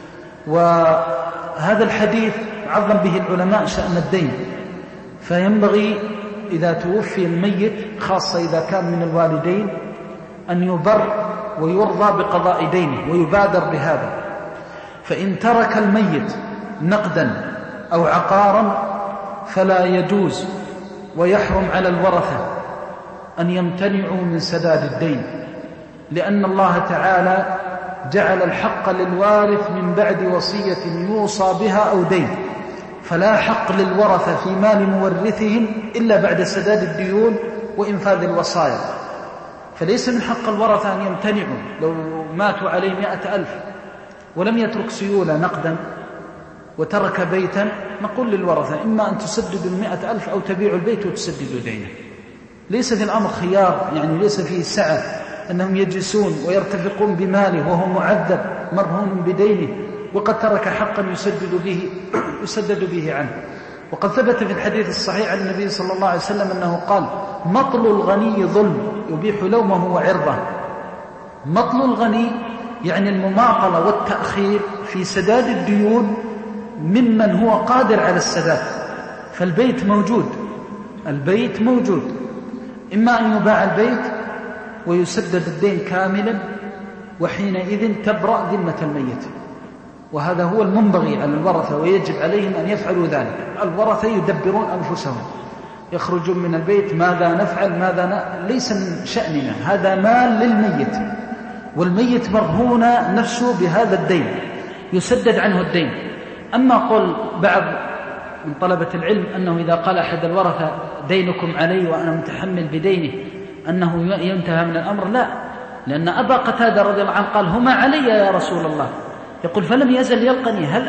وهذا الحديث عظم به العلماء شأن الدين، فينبغي إذا توفي الميت خاصة إذا كان من الوالدين أن يبر ويرضى بقضاء دينه ويبادر بهذا. فإن ترك الميت نقدا أو عقارا فلا يجوز ويحرم على الورثة أن يمتنعوا من سداد الدين، لأن الله تعالى جعل الحق للوارث من بعد وصية يوصى بها أو دين، فلا حق للورثة في مال مورثهم إلا بعد سداد الديون وإنفاذ الوصايا. فليس من حق الورثة أن يمتنعوا لو ماتوا عليه 100,000 ولم يترك سيولة نقدا وترك بيتا، نقول للورثة إما أن تسددوا 100,000 أو تبيعوا البيت وتسددوا دينه. ليس في الأمر خيار، يعني ليس فيه سعة أنهم يجلسون ويرتفقون بماله وهو معذب مرهون بدينه وقد ترك حقا يسدد به عنه. وقد ثبت في الحديث الصحيح عن النبي صلى الله عليه وسلم أنه قال: مطل الغني ظلم يبيح لومه وعرضه. مطل الغني يعني المماطلة والتأخير في سداد الديون ممن هو قادر على السداد. فالبيت موجود، البيت موجود، إما أن يباع البيت ويسدد الدين كاملا، وحينئذ تبرأ ذمة الميت، وهذا هو المنبغي على الورثة ويجب عليهم أن يفعلوا ذلك. الورثة يدبرون أنفسهم، يخرجون من البيت ماذا نفعل ليس من شأننا، هذا مال للميت، والميت مرهون نفسه بهذا الدين يسدد عنه الدين. أما قول بعض من طلبة العلم أنه إذا قال أحد الورثة دينكم علي وأنا متحمل بدينه أنه ينتهى من الأمر، لا، لأن أبا قتادة رضي الله عنه قال: هما علي يا رسول الله. يقول: فلم يزل يلقني هل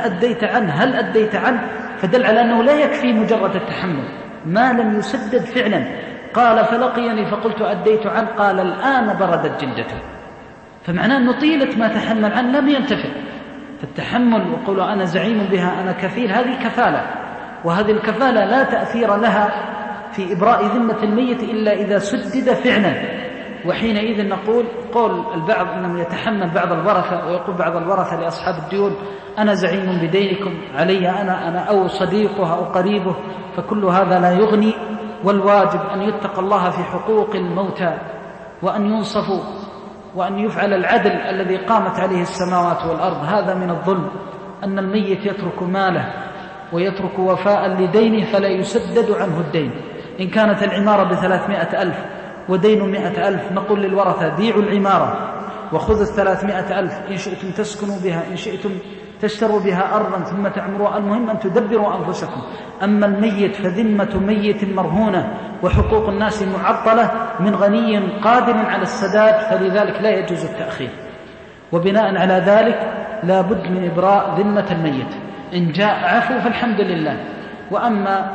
أديت عنه، فدل على أنه لا يكفي مجرد التحمل ما لم يسدد فعلا. قال: فلقيني فقلت أديت عنه، قال: الآن بردت جلدته. فمعناه أنه طيلة ما تحمل عنه لم ينتفع. فالتحمل وقول أنا زعيم بها أنا كفيل، هذه كفالة، وهذه الكفالة لا تأثير لها في إبراء ذمة الميت إلا إذا سدد فعلا. وحينئذ نقول قول البعض أنه يتحمل بعض الورثة، ويقول بعض الورثة لأصحاب الديون: أنا زعيم بدينكم علي، أنا أو صديقه أو قريبه، فكل هذا لا يغني. والواجب أن يتقى الله في حقوق الموتى، وأن ينصفوا، وأن يفعل العدل الذي قامت عليه السماوات والأرض. هذا من الظلم أن الميت يترك ماله ويترك وفاء لدينه فلا يسدد عنه الدين. إن كانت العمارة ب300,000 ودين 100,000، نقول للورثة: بيعوا العمارة وخذوا 300,000 إن شئتم تسكنوا بها، إن شئتم تشتروا بها أرضا ثم تعمروها، المهم أن تدبروا أنفسكم. أما الميت فذمة ميت مرهونة، وحقوق الناس معطلة من غني قادر على السداد، فلذلك لا يجوز التأخير. وبناء على ذلك لا بد من إبراء ذمة الميت. إن جاء عفو فالحمد لله، وأما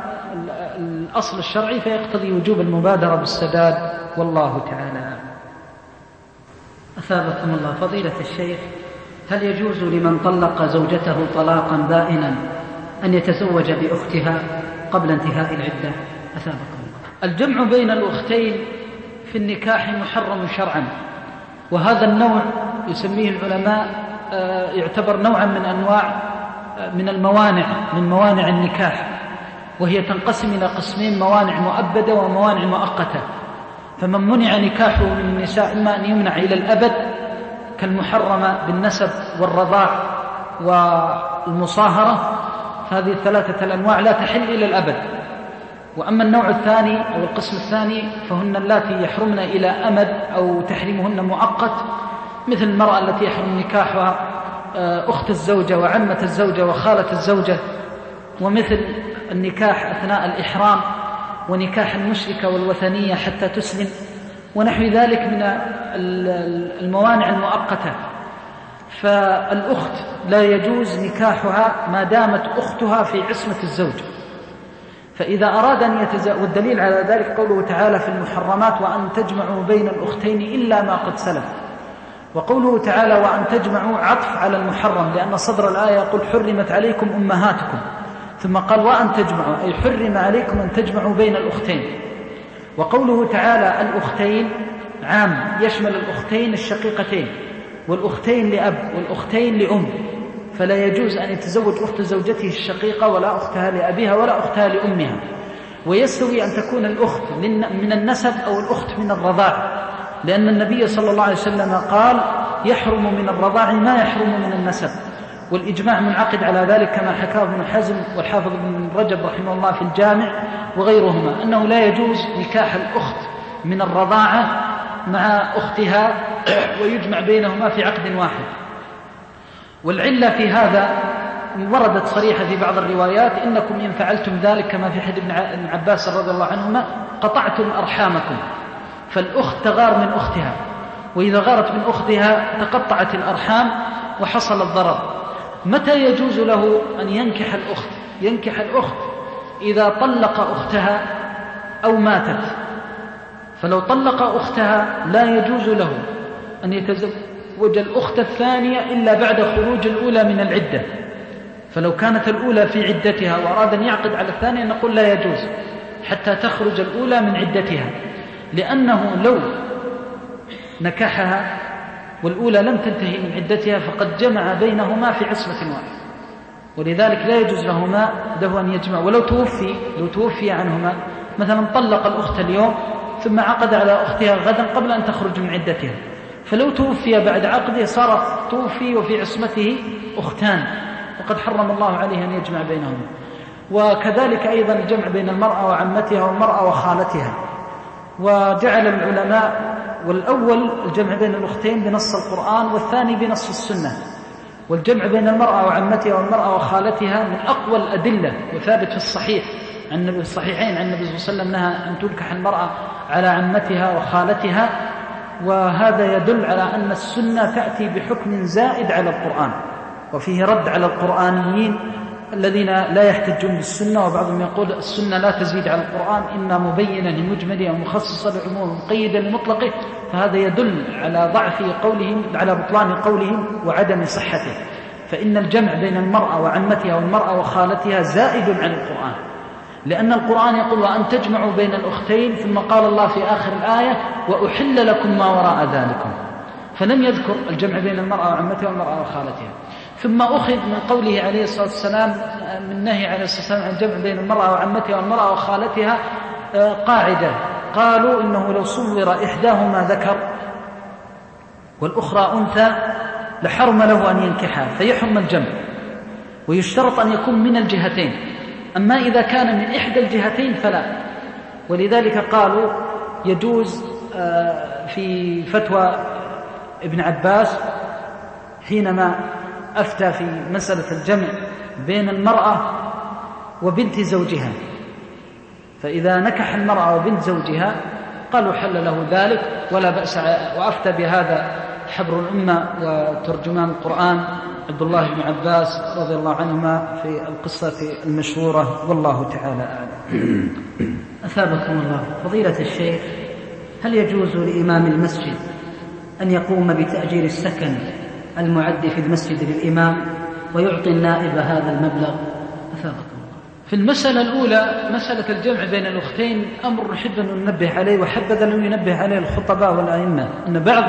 الأصل الشرعي فيقتضي وجوب المبادرة بالسداد، والله تعالى. أثابكم الله. فضيلة الشيخ، هل يجوز لمن طلق زوجته طلاقا بائنا أن يتزوج بأختها قبل انتهاء العدة؟ أثابكم الله. الجمع بين الأختين في النكاح محرم شرعا، وهذا النوع يسميه العلماء يعتبر نوعا من أنواع من الموانع، من موانع النكاح، وهي تنقسم إلى قسمين: موانع مؤبدة وموانع مؤقتة. فمن منع نكاحه من النساء إما أن يمنع إلى الأبد كالمحرمة بالنسب والرضاع والمصاهرة، فهذه الثلاثة الأنواع لا تحل إلى الأبد. وأما النوع الثاني أو القسم الثاني فهن اللاتي يحرمن إلى أمد أو تحريمهن مؤقت، مثل المرأة التي يحرم نكاحها أخت الزوجة وعمة الزوجة وخالة الزوجة، ومثل النكاح أثناء الإحرام، ونكاح المشركة والوثنية حتى تسلم، ونحو ذلك من الموانع المؤقتة. فالأخت لا يجوز نكاحها ما دامت أختها في عصمة الزوج. فإذا أراد أن يتزوج، والدليل على ذلك قوله تعالى في المحرمات: وأن تجمعوا بين الأختين إلا ما قد سلف. وقوله تعالى: وأن تجمعوا عطف على المحرم، لأن صدر الآية يقول: حرمت عليكم أمهاتكم، ثم قال: وأن تجمعوا، أي حرم عليكم أن تجمعوا بين الأختين. وقوله تعالى الأختين عام، يشمل الأختين الشقيقتين والأختين لأب والأختين لأم، فلا يجوز أن يتزوج أخت زوجته الشقيقة ولا أختها لأبيها ولا أختها لأمها. ويستوي أن تكون الأخت من النسب أو الأخت من الرضاع، لأن النبي صلى الله عليه وسلم قال: يحرم من الرضاع ما يحرم من النسب. والإجماع منعقد على ذلك كما حكاه ابن حزم والحافظ ابن رجب رحمه الله في الجامع وغيرهما، أنه لا يجوز نكاح الأخت من الرضاعة مع أختها ويجمع بينهما في عقد واحد. والعلة في هذا وردت صريحة في بعض الروايات: إنكم إن فعلتم ذلك كما في حديث ابن عباس رضي الله عنهما قطعتم أرحامكم. فالأخت تغار من أختها، وإذا غارت من أختها تقطعت الأرحام وحصل الضرر. متى يجوز له أن ينكح الأخت؟ ينكح الأخت إذا طلق أختها أو ماتت. فلو طلق أختها لا يجوز له أن يتزوج الأخت الثانية إلا بعد خروج الأولى من العدة. فلو كانت الأولى في عدتها وأراد أن يعقد على الثانية نقول لا يجوز حتى تخرج الأولى من عدتها، لأنه لو نكحها والأولى لم تنتهي من عدتها فقد جمع بينهما في عصمة واحدة، ولذلك لا يجوز لهما أن يجمع. ولو توفي عنهما، مثلا طلق الأخت اليوم ثم عقد على أختها غدا قبل أن تخرج من عدتها، فلو توفي بعد عقده صار توفي وفي عصمته أختان، وقد حرم الله عليه أن يجمع بينهما. وكذلك أيضا الجمع بين المرأة وعمتها والمرأة وخالتها. وجعل العلماء والأول الجمع بين الأختين بنص القرآن، والثاني بنص السنة. والجمع بين المرأة وعمتها والمرأة وخالتها من أقوى الأدلة، وثابت في الصحيح عن النبي الصحيحين عن النبي صلى الله عليه وسلم نهى أن تنكح المرأة على عمتها وخالتها. وهذا يدل على أن السنة تأتي بحكم زائد على القرآن، وفيه رد على القرآنيين الذين لا يحتجون بالسنة. وبعضهم يقول السنة لا تزيد على القرآن، إما مبينة لمجمله ومخصصة لعمومه مقيدة لمطلقه. فهذا يدل على ضعف قولهم، على بطلان قولهم وعدم صحته. فإن الجمع بين المرأة وعمتها والمرأة وخالتها زائد عن القرآن، لأن القرآن يقول وأن تجمعوا بين الأختين، ثم قال الله في آخر الآية وأحل لكم ما وراء ذلكم، فلم يذكر الجمع بين المرأة وعمتها والمرأة وخالتها. ثم أخذ من قوله عليه الصلاة والسلام، من نهي عليه الصلاة والسلام عن الجمع بين المرأة وعمتها والمرأة وخالتها قاعدة، قالوا إنه لو صور إحداهما ذكر والأخرى أنثى لحرم له أن ينكحها، فيحرم الجمع، ويشترط أن يكون من الجهتين. أما إذا كان من إحدى الجهتين فلا. ولذلك قالوا يجوز في فتوى ابن عباس حينما أفتى في مسألة الجمع بين المرأة وبنت زوجها، فإذا نكح المرأة وبنت زوجها قالوا حل له ذلك ولا بأس. وأفتى بهذا حبر الأمة وترجمان القرآن عبد الله بن عباس رضي الله عنهما في القصة المشهورة، والله تعالى أعلم. أثابكم الله. فضيلة الشيخ، هل يجوز لإمام المسجد أن يقوم بتأجير السكن المعد في المسجد للإمام ويعطي النائب هذا المبلغ؟ أثابكم الله. في المسألة الأولى مسألة الجمع بين الأختين أمر نحب أن ننبه عليه، وحبذا لو ينبه عليه الخطباء والأئمة، أن بعض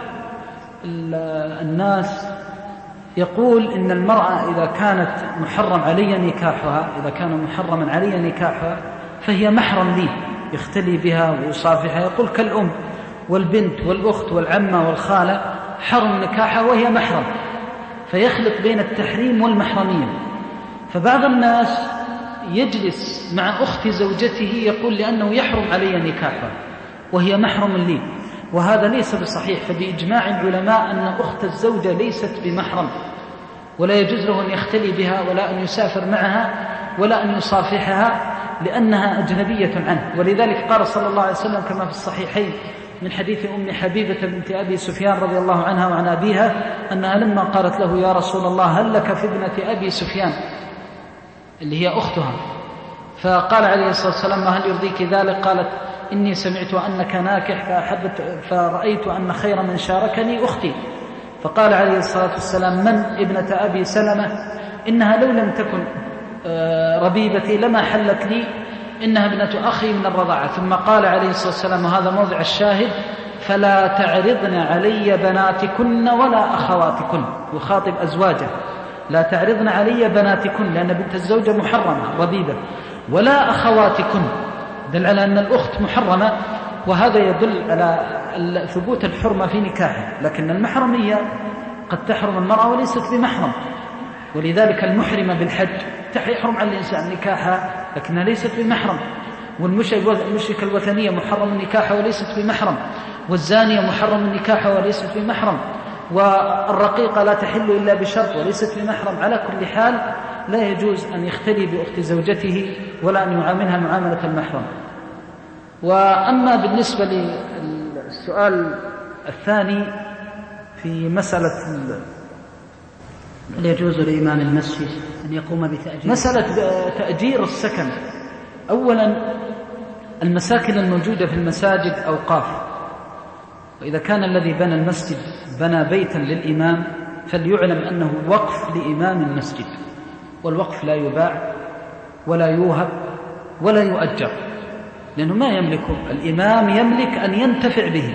الناس يقول إن المرأة إذا كانت محرم علي نكاحها، إذا كان محرما علي نكاحها فهي محرم لي، يختلي بها ويصافحها. يقول كالأم والبنت والأخت والعمة والخالة حرم نكاحها وهي محرم، فيخلط بين التحريم والمحرمية. فبعض الناس يجلس مع أخت زوجته يقول لأنه يحرم علي نكاحها وهي محرم لي، وهذا ليس بصحيح. فبإجماع العلماء أن أخت الزوجة ليست بمحرم، ولا يجوز له أن يختلي بها ولا أن يسافر معها ولا أن يصافحها لأنها أجنبية عنه. ولذلك قال صلى الله عليه وسلم كما في الصحيحين من حديث أم حبيبة بنت أبي سفيان رضي الله عنها وعن أبيها أنها لما قالت له يا رسول الله هل لك في ابنة أبي سفيان اللي هي أختها، فقال عليه الصلاة والسلام هل يرضيك ذلك؟ قالت إني سمعت أنك ناكح فرأيت أن خير من شاركني أختي. فقال عليه الصلاة والسلام من ابنة أبي سلمة؟ إنها لو لم تكن ربيبتي لما حلت لي، إنها ابنة أخي من الرضاعة. ثم قال عليه الصلاة والسلام وهذا موضع الشاهد فلا تعرضن علي بناتكن ولا أخواتكن، يخاطب أزواجه، لا تعرضن علي بناتكن لأن بنت الزوجة محرمة ربيبة، ولا أخواتكن، دل على أن الأخت محرمة، وهذا يدل على ثبوت الحرمة في نكاحه. لكن المحرمية قد تحرم المرأة وليست بمحرم، ولذلك المحرمة بالحج يحرم على الإنسان نكاحها لكنها ليست بمحرم، والمشركة الوثنية محرم نكاحها وليست بمحرم، والزانية محرم نكاحها وليست بمحرم. والرقيقة لا تحل إلا بشرط وليست بمحرم. على كل حال لا يجوز أن يختلي بأخت زوجته ولا أن يعاملها معاملة المحرم. وأما بالنسبة للسؤال الثاني في مسألة هل يجوز لإمام المسجد أن يقوم بتأجير مسألة تأجير السكن؟ أولا المساكن الموجودة في المساجد أوقاف، وإذا كان الذي بنى المسجد بنى بيتا للإمام فليعلم أنه وقف لإمام المسجد، والوقف لا يباع ولا يوهب ولا يؤجر، لأنه ما يملكه. الإمام يملك أن ينتفع به.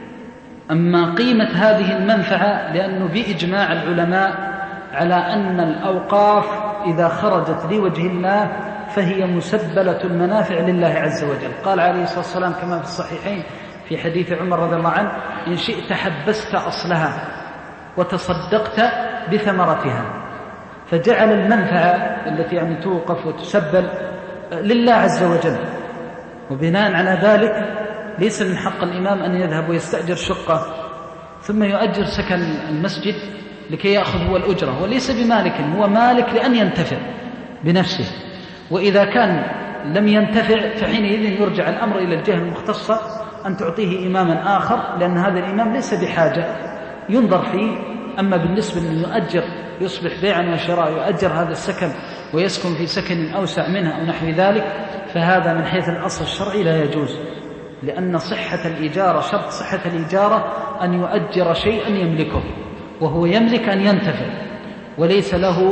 أما قيمة هذه المنفعة لأنه بإجماع العلماء على أن الأوقاف إذا خرجت لوجه الله فهي مسبلة المنافع لله عز وجل. قال عليه الصلاة والسلام كما في الصحيحين في حديث عمر رضي الله عنه: إن شئت حبست أصلها وتصدقت بثمرتها. فجعل المنفعة التي يعني توقف وتسبل لله عز وجل، وبناء على ذلك ليس من حق الإمام أن يذهب ويستأجر شقة ثم يؤجر سكن المسجد لكي يأخذ هو الأجرة، وليس بمالك، هو مالك لأن ينتفع بنفسه. وإذا كان لم ينتفع فحينئذ يرجع الأمر إلى الجهة المختصة أن تعطيه إماما آخر، لأن هذا الإمام ليس بحاجة ينظر فيه. أما بالنسبة لأن يؤجر يصبح بيعا وشراء، يؤجر هذا السكن ويسكن في سكن أوسع منها أو نحو ذلك، فهذا من حيث الأصل الشرعي لا يجوز، لأن صحة الإجارة شرط صحة الإجارة أن يؤجر شيئا يملكه، وهو يملك أن ينتفع، وليس له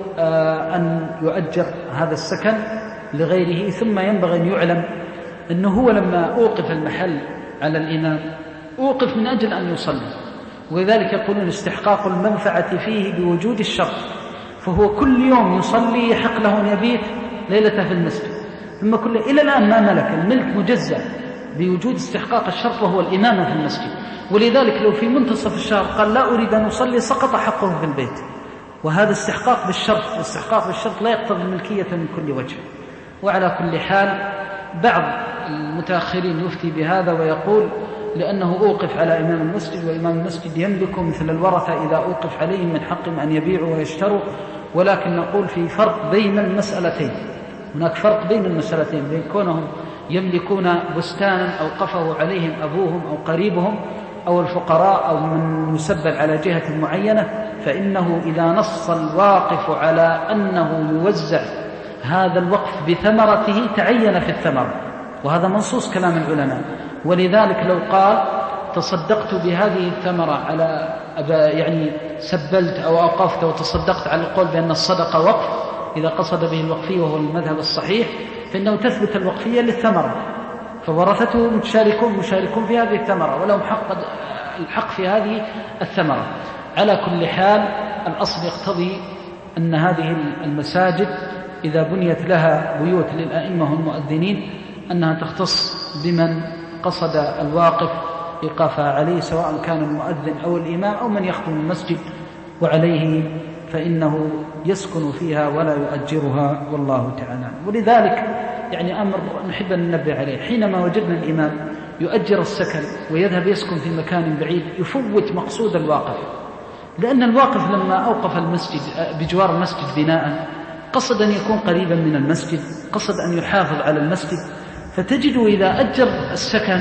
أن يؤجر هذا السكن لغيره. ثم ينبغي أن يعلم أنه هو لما أوقف المحل على الإمام أوقف من أجل أن يصلي، ولذلك يقولون استحقاق المنفعة فيه بوجود الشرط، فهو كل يوم يصلي يحق له أن يبيت ليلة في المسجد، ثم إلى الآن ما ملك، الملك مجزأ بوجود استحقاق الشرط وهو الإمام في المسجد. ولذلك لو في منتصف الشهر قال لا أريد أن أصلي سقط حقه في البيت، وهذا استحقاق بالشرط، واستحقاق بالشرط لا يقتضي الملكية من كل وجه. وعلى كل حال بعض المتأخرين يفتي بهذا ويقول لأنه أوقف على إمام المسجد، وإمام المسجد يملك مثل الورثة إذا أوقف عليهم من حقهم أن يبيعوا ويشتروا. ولكن نقول في فرق بين المسألتين، هناك فرق بين المسألتين، بين كونهم يملكون بستانا أوقفه عليهم أبوهم أو قريبهم أو الفقراء أو من يسبب على جهة معينة، فإنه إذا نص الواقف على أنه يوزع هذا الوقف بثمرته تعين في الثمرة، وهذا منصوص كلام العلماء. ولذلك لو قال تصدقت بهذه الثمرة على يعني سبلت أو أوقفت وتصدقت على القول بأن الصدقة وقف، إذا قصد به الوقفية وهو المذهب الصحيح، فإنه تثبت الوقفية للثمرة، فورثته مشاركون في هذه الثمرة ولهم الحق في هذه الثمرة. على كل حال الأصل يقتضي أن هذه المساجد إذا بنيت لها بيوت للأئمة والمؤذنين أنها تختص بمن قصد الواقف إيقافها عليه، سواء كان المؤذن أو الإمام أو من يخدم المسجد، وعليه فإنه يسكن فيها ولا يؤجرها، والله تعالى. ولذلك يعني أمر نحب أن ننبه عليه، حينما وجدنا الإمام يؤجر السكن ويذهب يسكن في مكان بعيد يفوت مقصود الواقف، لأن الواقف لما أوقف المسجد بجوار المسجد بناء قصد أن يكون قريبا من المسجد، قصد أن يحافظ على المسجد، فتجده إذا أجر السكن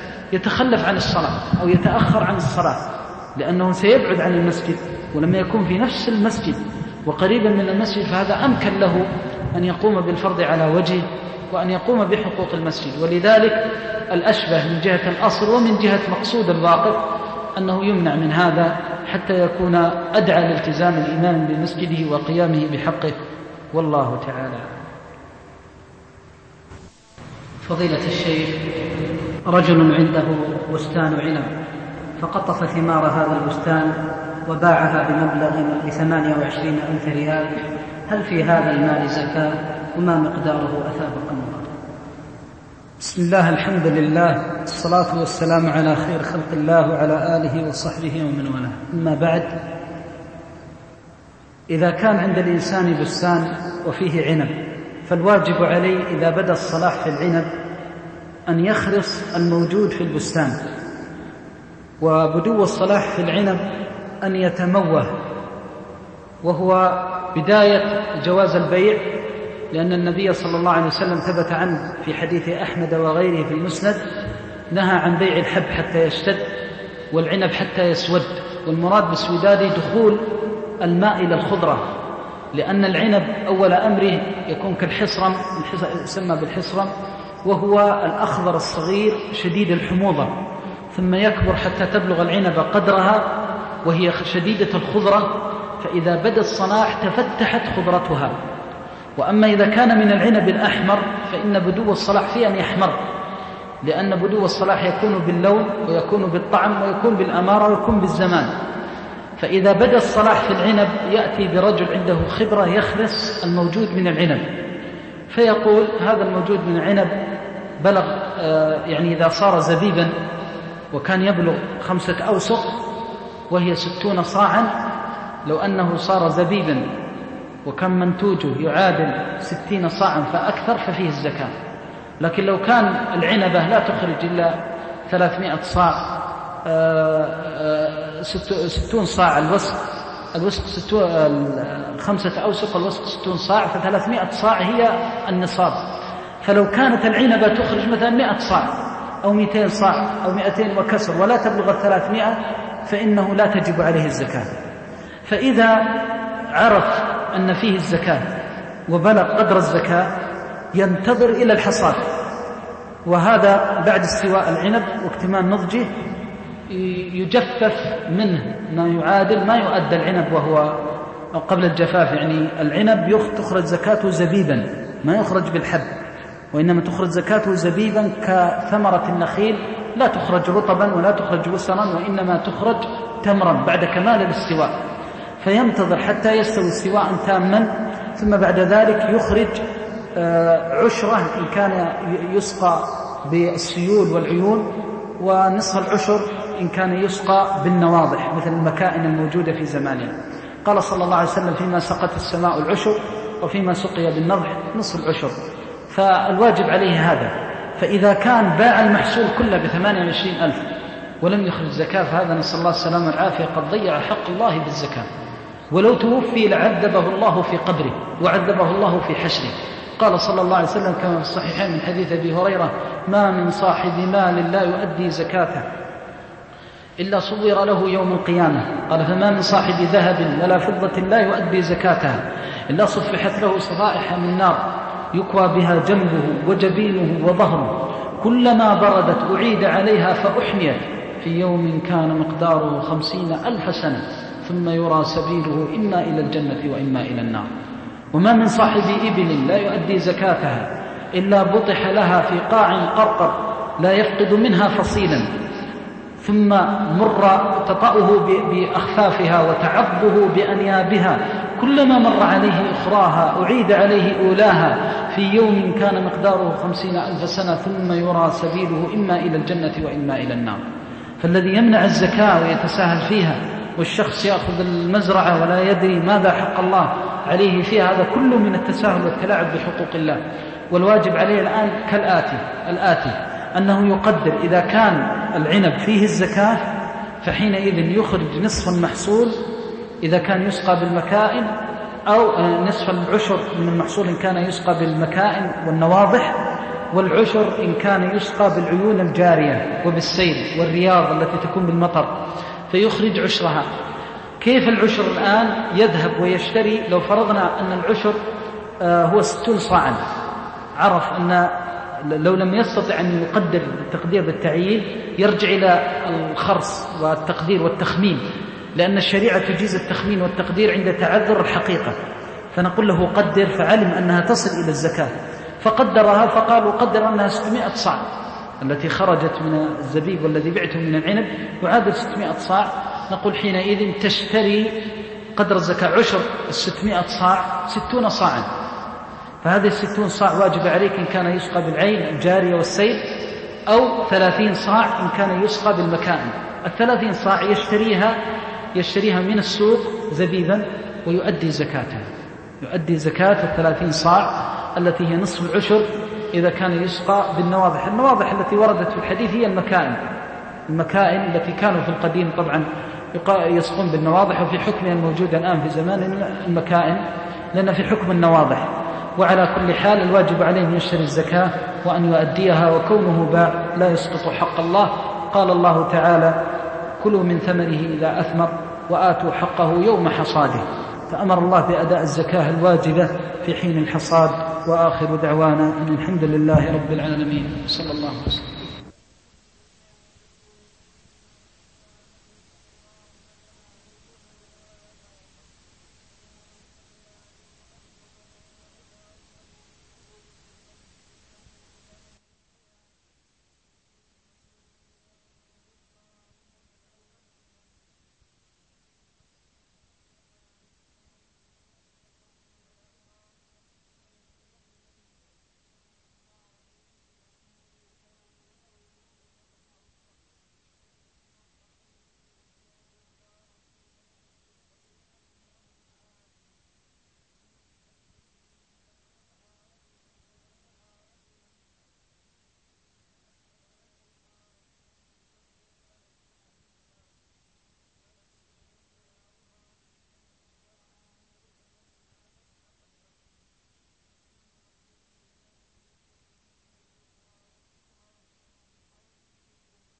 يتخلف عن الصلاة أو يتأخر عن الصلاة، لأنه سيبعد عن المسجد، ولما يكون في نفس المسجد وقريبا من المسجد فهذا أمكن له أن يقوم بالفرض على وجهه وأن يقوم بحقوق المسجد. ولذلك الأشبه من جهة الأصل ومن جهة مقصود الواقف أنه يمنع من هذا حتى يكون أدعى لالتزام الإمام بمسجده وقيامه بحقه، والله تعالى. فضيلة الشيخ، رجل عنده بستان عنب فقطف ثمار هذا البستان وباعها بمبلغ 28,000 ريال، هل في هذا المال زكاة؟ وما مقداره أثابكم الله؟ بسم الله، الحمد لله، الصلاة والسلام على خير خلق الله وعلى آله وصحبه ومن والاه. أما بعد، إذا كان عند الإنسان بستان وفيه عنب فالواجب عليه إذا بدأ الصلاح في العنب أن يخرص الموجود في البستان، وبدو الصلاح في العنب أن يتموه، وهو بداية جواز البيع، لأن النبي صلى الله عليه وسلم ثبت عنه في حديث أحمد وغيره في المسند نهى عن بيع الحب حتى يشتد والعنب حتى يسود، والمراد بالسوداد دخول الماء إلى الخضرة، لأن العنب أول أمره يكون كالحصرم، يسمى بالحصرم، وهو الأخضر الصغير شديد الحموضة، ثم يكبر حتى تبلغ العنب قدرها وهي شديدة الخضرة، فإذا بدا الصلاح تفتحت خضرتها. وأما إذا كان من العنب الأحمر فإن بدو الصلاح فيه أن يحمر، لأن بدو الصلاح يكون باللون ويكون بالطعم ويكون بالأمارة ويكون بالزمان. فإذا بدا الصلاح في العنب يأتي برجل عنده خبرة يخلص الموجود من العنب، فيقول هذا الموجود من العنب بلغ يعني إذا صار زبيبا وكان يبلغ 5 أوسق وهي 60 صاعا، لو أنه صار زبيبا وكان منتوجه يعادل 60 صاعا فأكثر ففيه الزكاة. لكن لو كان العنبة لا تخرج إلا 300 صاع 60 صاع الوسق 5 أوسق الوسق 60 صاع، ف300 صاع هي النصاب. فلو كانت العنبة تخرج مثلا 100 صاع أو 200 صاع أو 200 وكسر ولا تبلغ 300 فإنه لا تجب عليه الزكاة. فإذا عرف أن فيه الزكاة وبلغ قدر الزكاة ينتظر إلى الحصاد، وهذا بعد استواء العنب واكتمال نضجه يجفف منه ما يعادل ما يؤدى العنب وهو قبل الجفاف. يعني العنب تخرج زكاته زبيبا، ما يخرج بالحب، وإنما تخرج زكاته زبيبا كثمرة النخيل، لا تخرج رطبا ولا تخرج بسرا، وإنما تخرج تمرا بعد كمال الاستواء. فينتظر حتى يستوي استواء تاما، ثم بعد ذلك يخرج عشرة إن كان يسقى بالسيول والعيون، ونصف العشر إن كان يسقى بالنواضح مثل المكائن الموجودة في زماننا. قال صلى الله عليه وسلم فيما سقت السماء العشر وفيما سقي بالنضح نصف العشر، فالواجب عليه هذا. فإذا كان باع المحصول كله ب28,000 ولم يخرج زكاة فهذا نسأل الله السلامة والعافية قد ضيع حق الله بالزكاة، ولو توفي لعذبه الله في قبره وعذبه الله في حشره. قال صلى الله عليه وسلم كما في الصحيحين من حديث أبي هريرة ما من صاحب مال لا يؤدي زكاته إلا صور له يوم القيامة. قال فما من صاحب ذهب ولا فضة لا يؤدي زكاتها إلا صفحت له صفائح من نار يكوى بها جنبه وجبينه وظهره، كلما بردت أعيد عليها فأحميت في يوم كان مقداره 50,000 سنة ثم يرى سبيله إما إلى الجنة وإما إلى النار. وما من صاحب إبل لا يؤدي زكاتها إلا بطح لها في قاع قرقر لا يفقد منها فصيلا، ثم مر تطأه بأخفافها وتعضه بأنيابها، كلما مر عليه أخراها أعيد عليه أولاها في يوم كان مقداره 50,000 سنة ثم يرى سبيله إما إلى الجنة وإما إلى النار. فالذي يمنع الزكاة ويتساهل فيها والشخص يأخذ المزرعة ولا يدري ماذا حق الله عليه فيها، هذا كله من التساهل والتلاعب بحقوق الله. والواجب عليه الآن الآتي أنه يقدر إذا كان العنب فيه الزكاة فحينئذ يخرج نصف المحصول إذا كان يسقى بالمكائن، أو نصف العشر من المحصول إن كان يسقى بالمكائن والنواضح، والعشر إن كان يسقى بالعيون الجارية وبالسيل والرياض التي تكون بالمطر، فيخرج عشرها. كيف العشر الآن؟ يذهب ويشتري، لو فرضنا أن العشر هو 60 صاعا، عرف أن لو لم يستطع أن يقدر التقدير بالتعيين يرجع إلى الخرص والتقدير والتخمين، لأن الشريعة تجيز التخمين والتقدير عند تعذر الحقيقة. فنقول له قدر، فعلم أنها تصل إلى الزكاة فقدرها، فقالوا قدر أنها 600 صاع التي خرجت من الزبيب والذي بعته من العنب يعادل 600 صاع. نقول حينئذ تشتري قدر الزكاة عشر 600 صاع 60 صاعا، فهذه 60 صاع واجب عليك إن كان يسقى بالعين الجارية والسيل، أو 30 صاع إن كان يسقى بالمكائن. 30 صاع يشتريها من السوق زبيبا ويؤدي زكاتها، يؤدي زكاة 30 صاع التي هي نصف العشر إذا كان يسقى بالنواضح. النواضح التي وردت في الحديث هي المكائن التي كانوا في القديم طبعا يسقون بالنواضح، وفي حكمها الموجود الآن في زمان المكائن لأن في حكم النواضح. وعلى كل حال الواجب عليه أن يشتري الزكاة وأن يؤديها، وكونه باع لا يسقط حق الله. قال الله تعالى: كلوا من ثمره إذا أثمر وآتوا حقه يوم حصاده. فأمر الله بأداء الزكاة الواجبة في حين الحصاد. وآخر دعوانا أن الحمد لله رب العالمين، صلى الله عليه وسلم.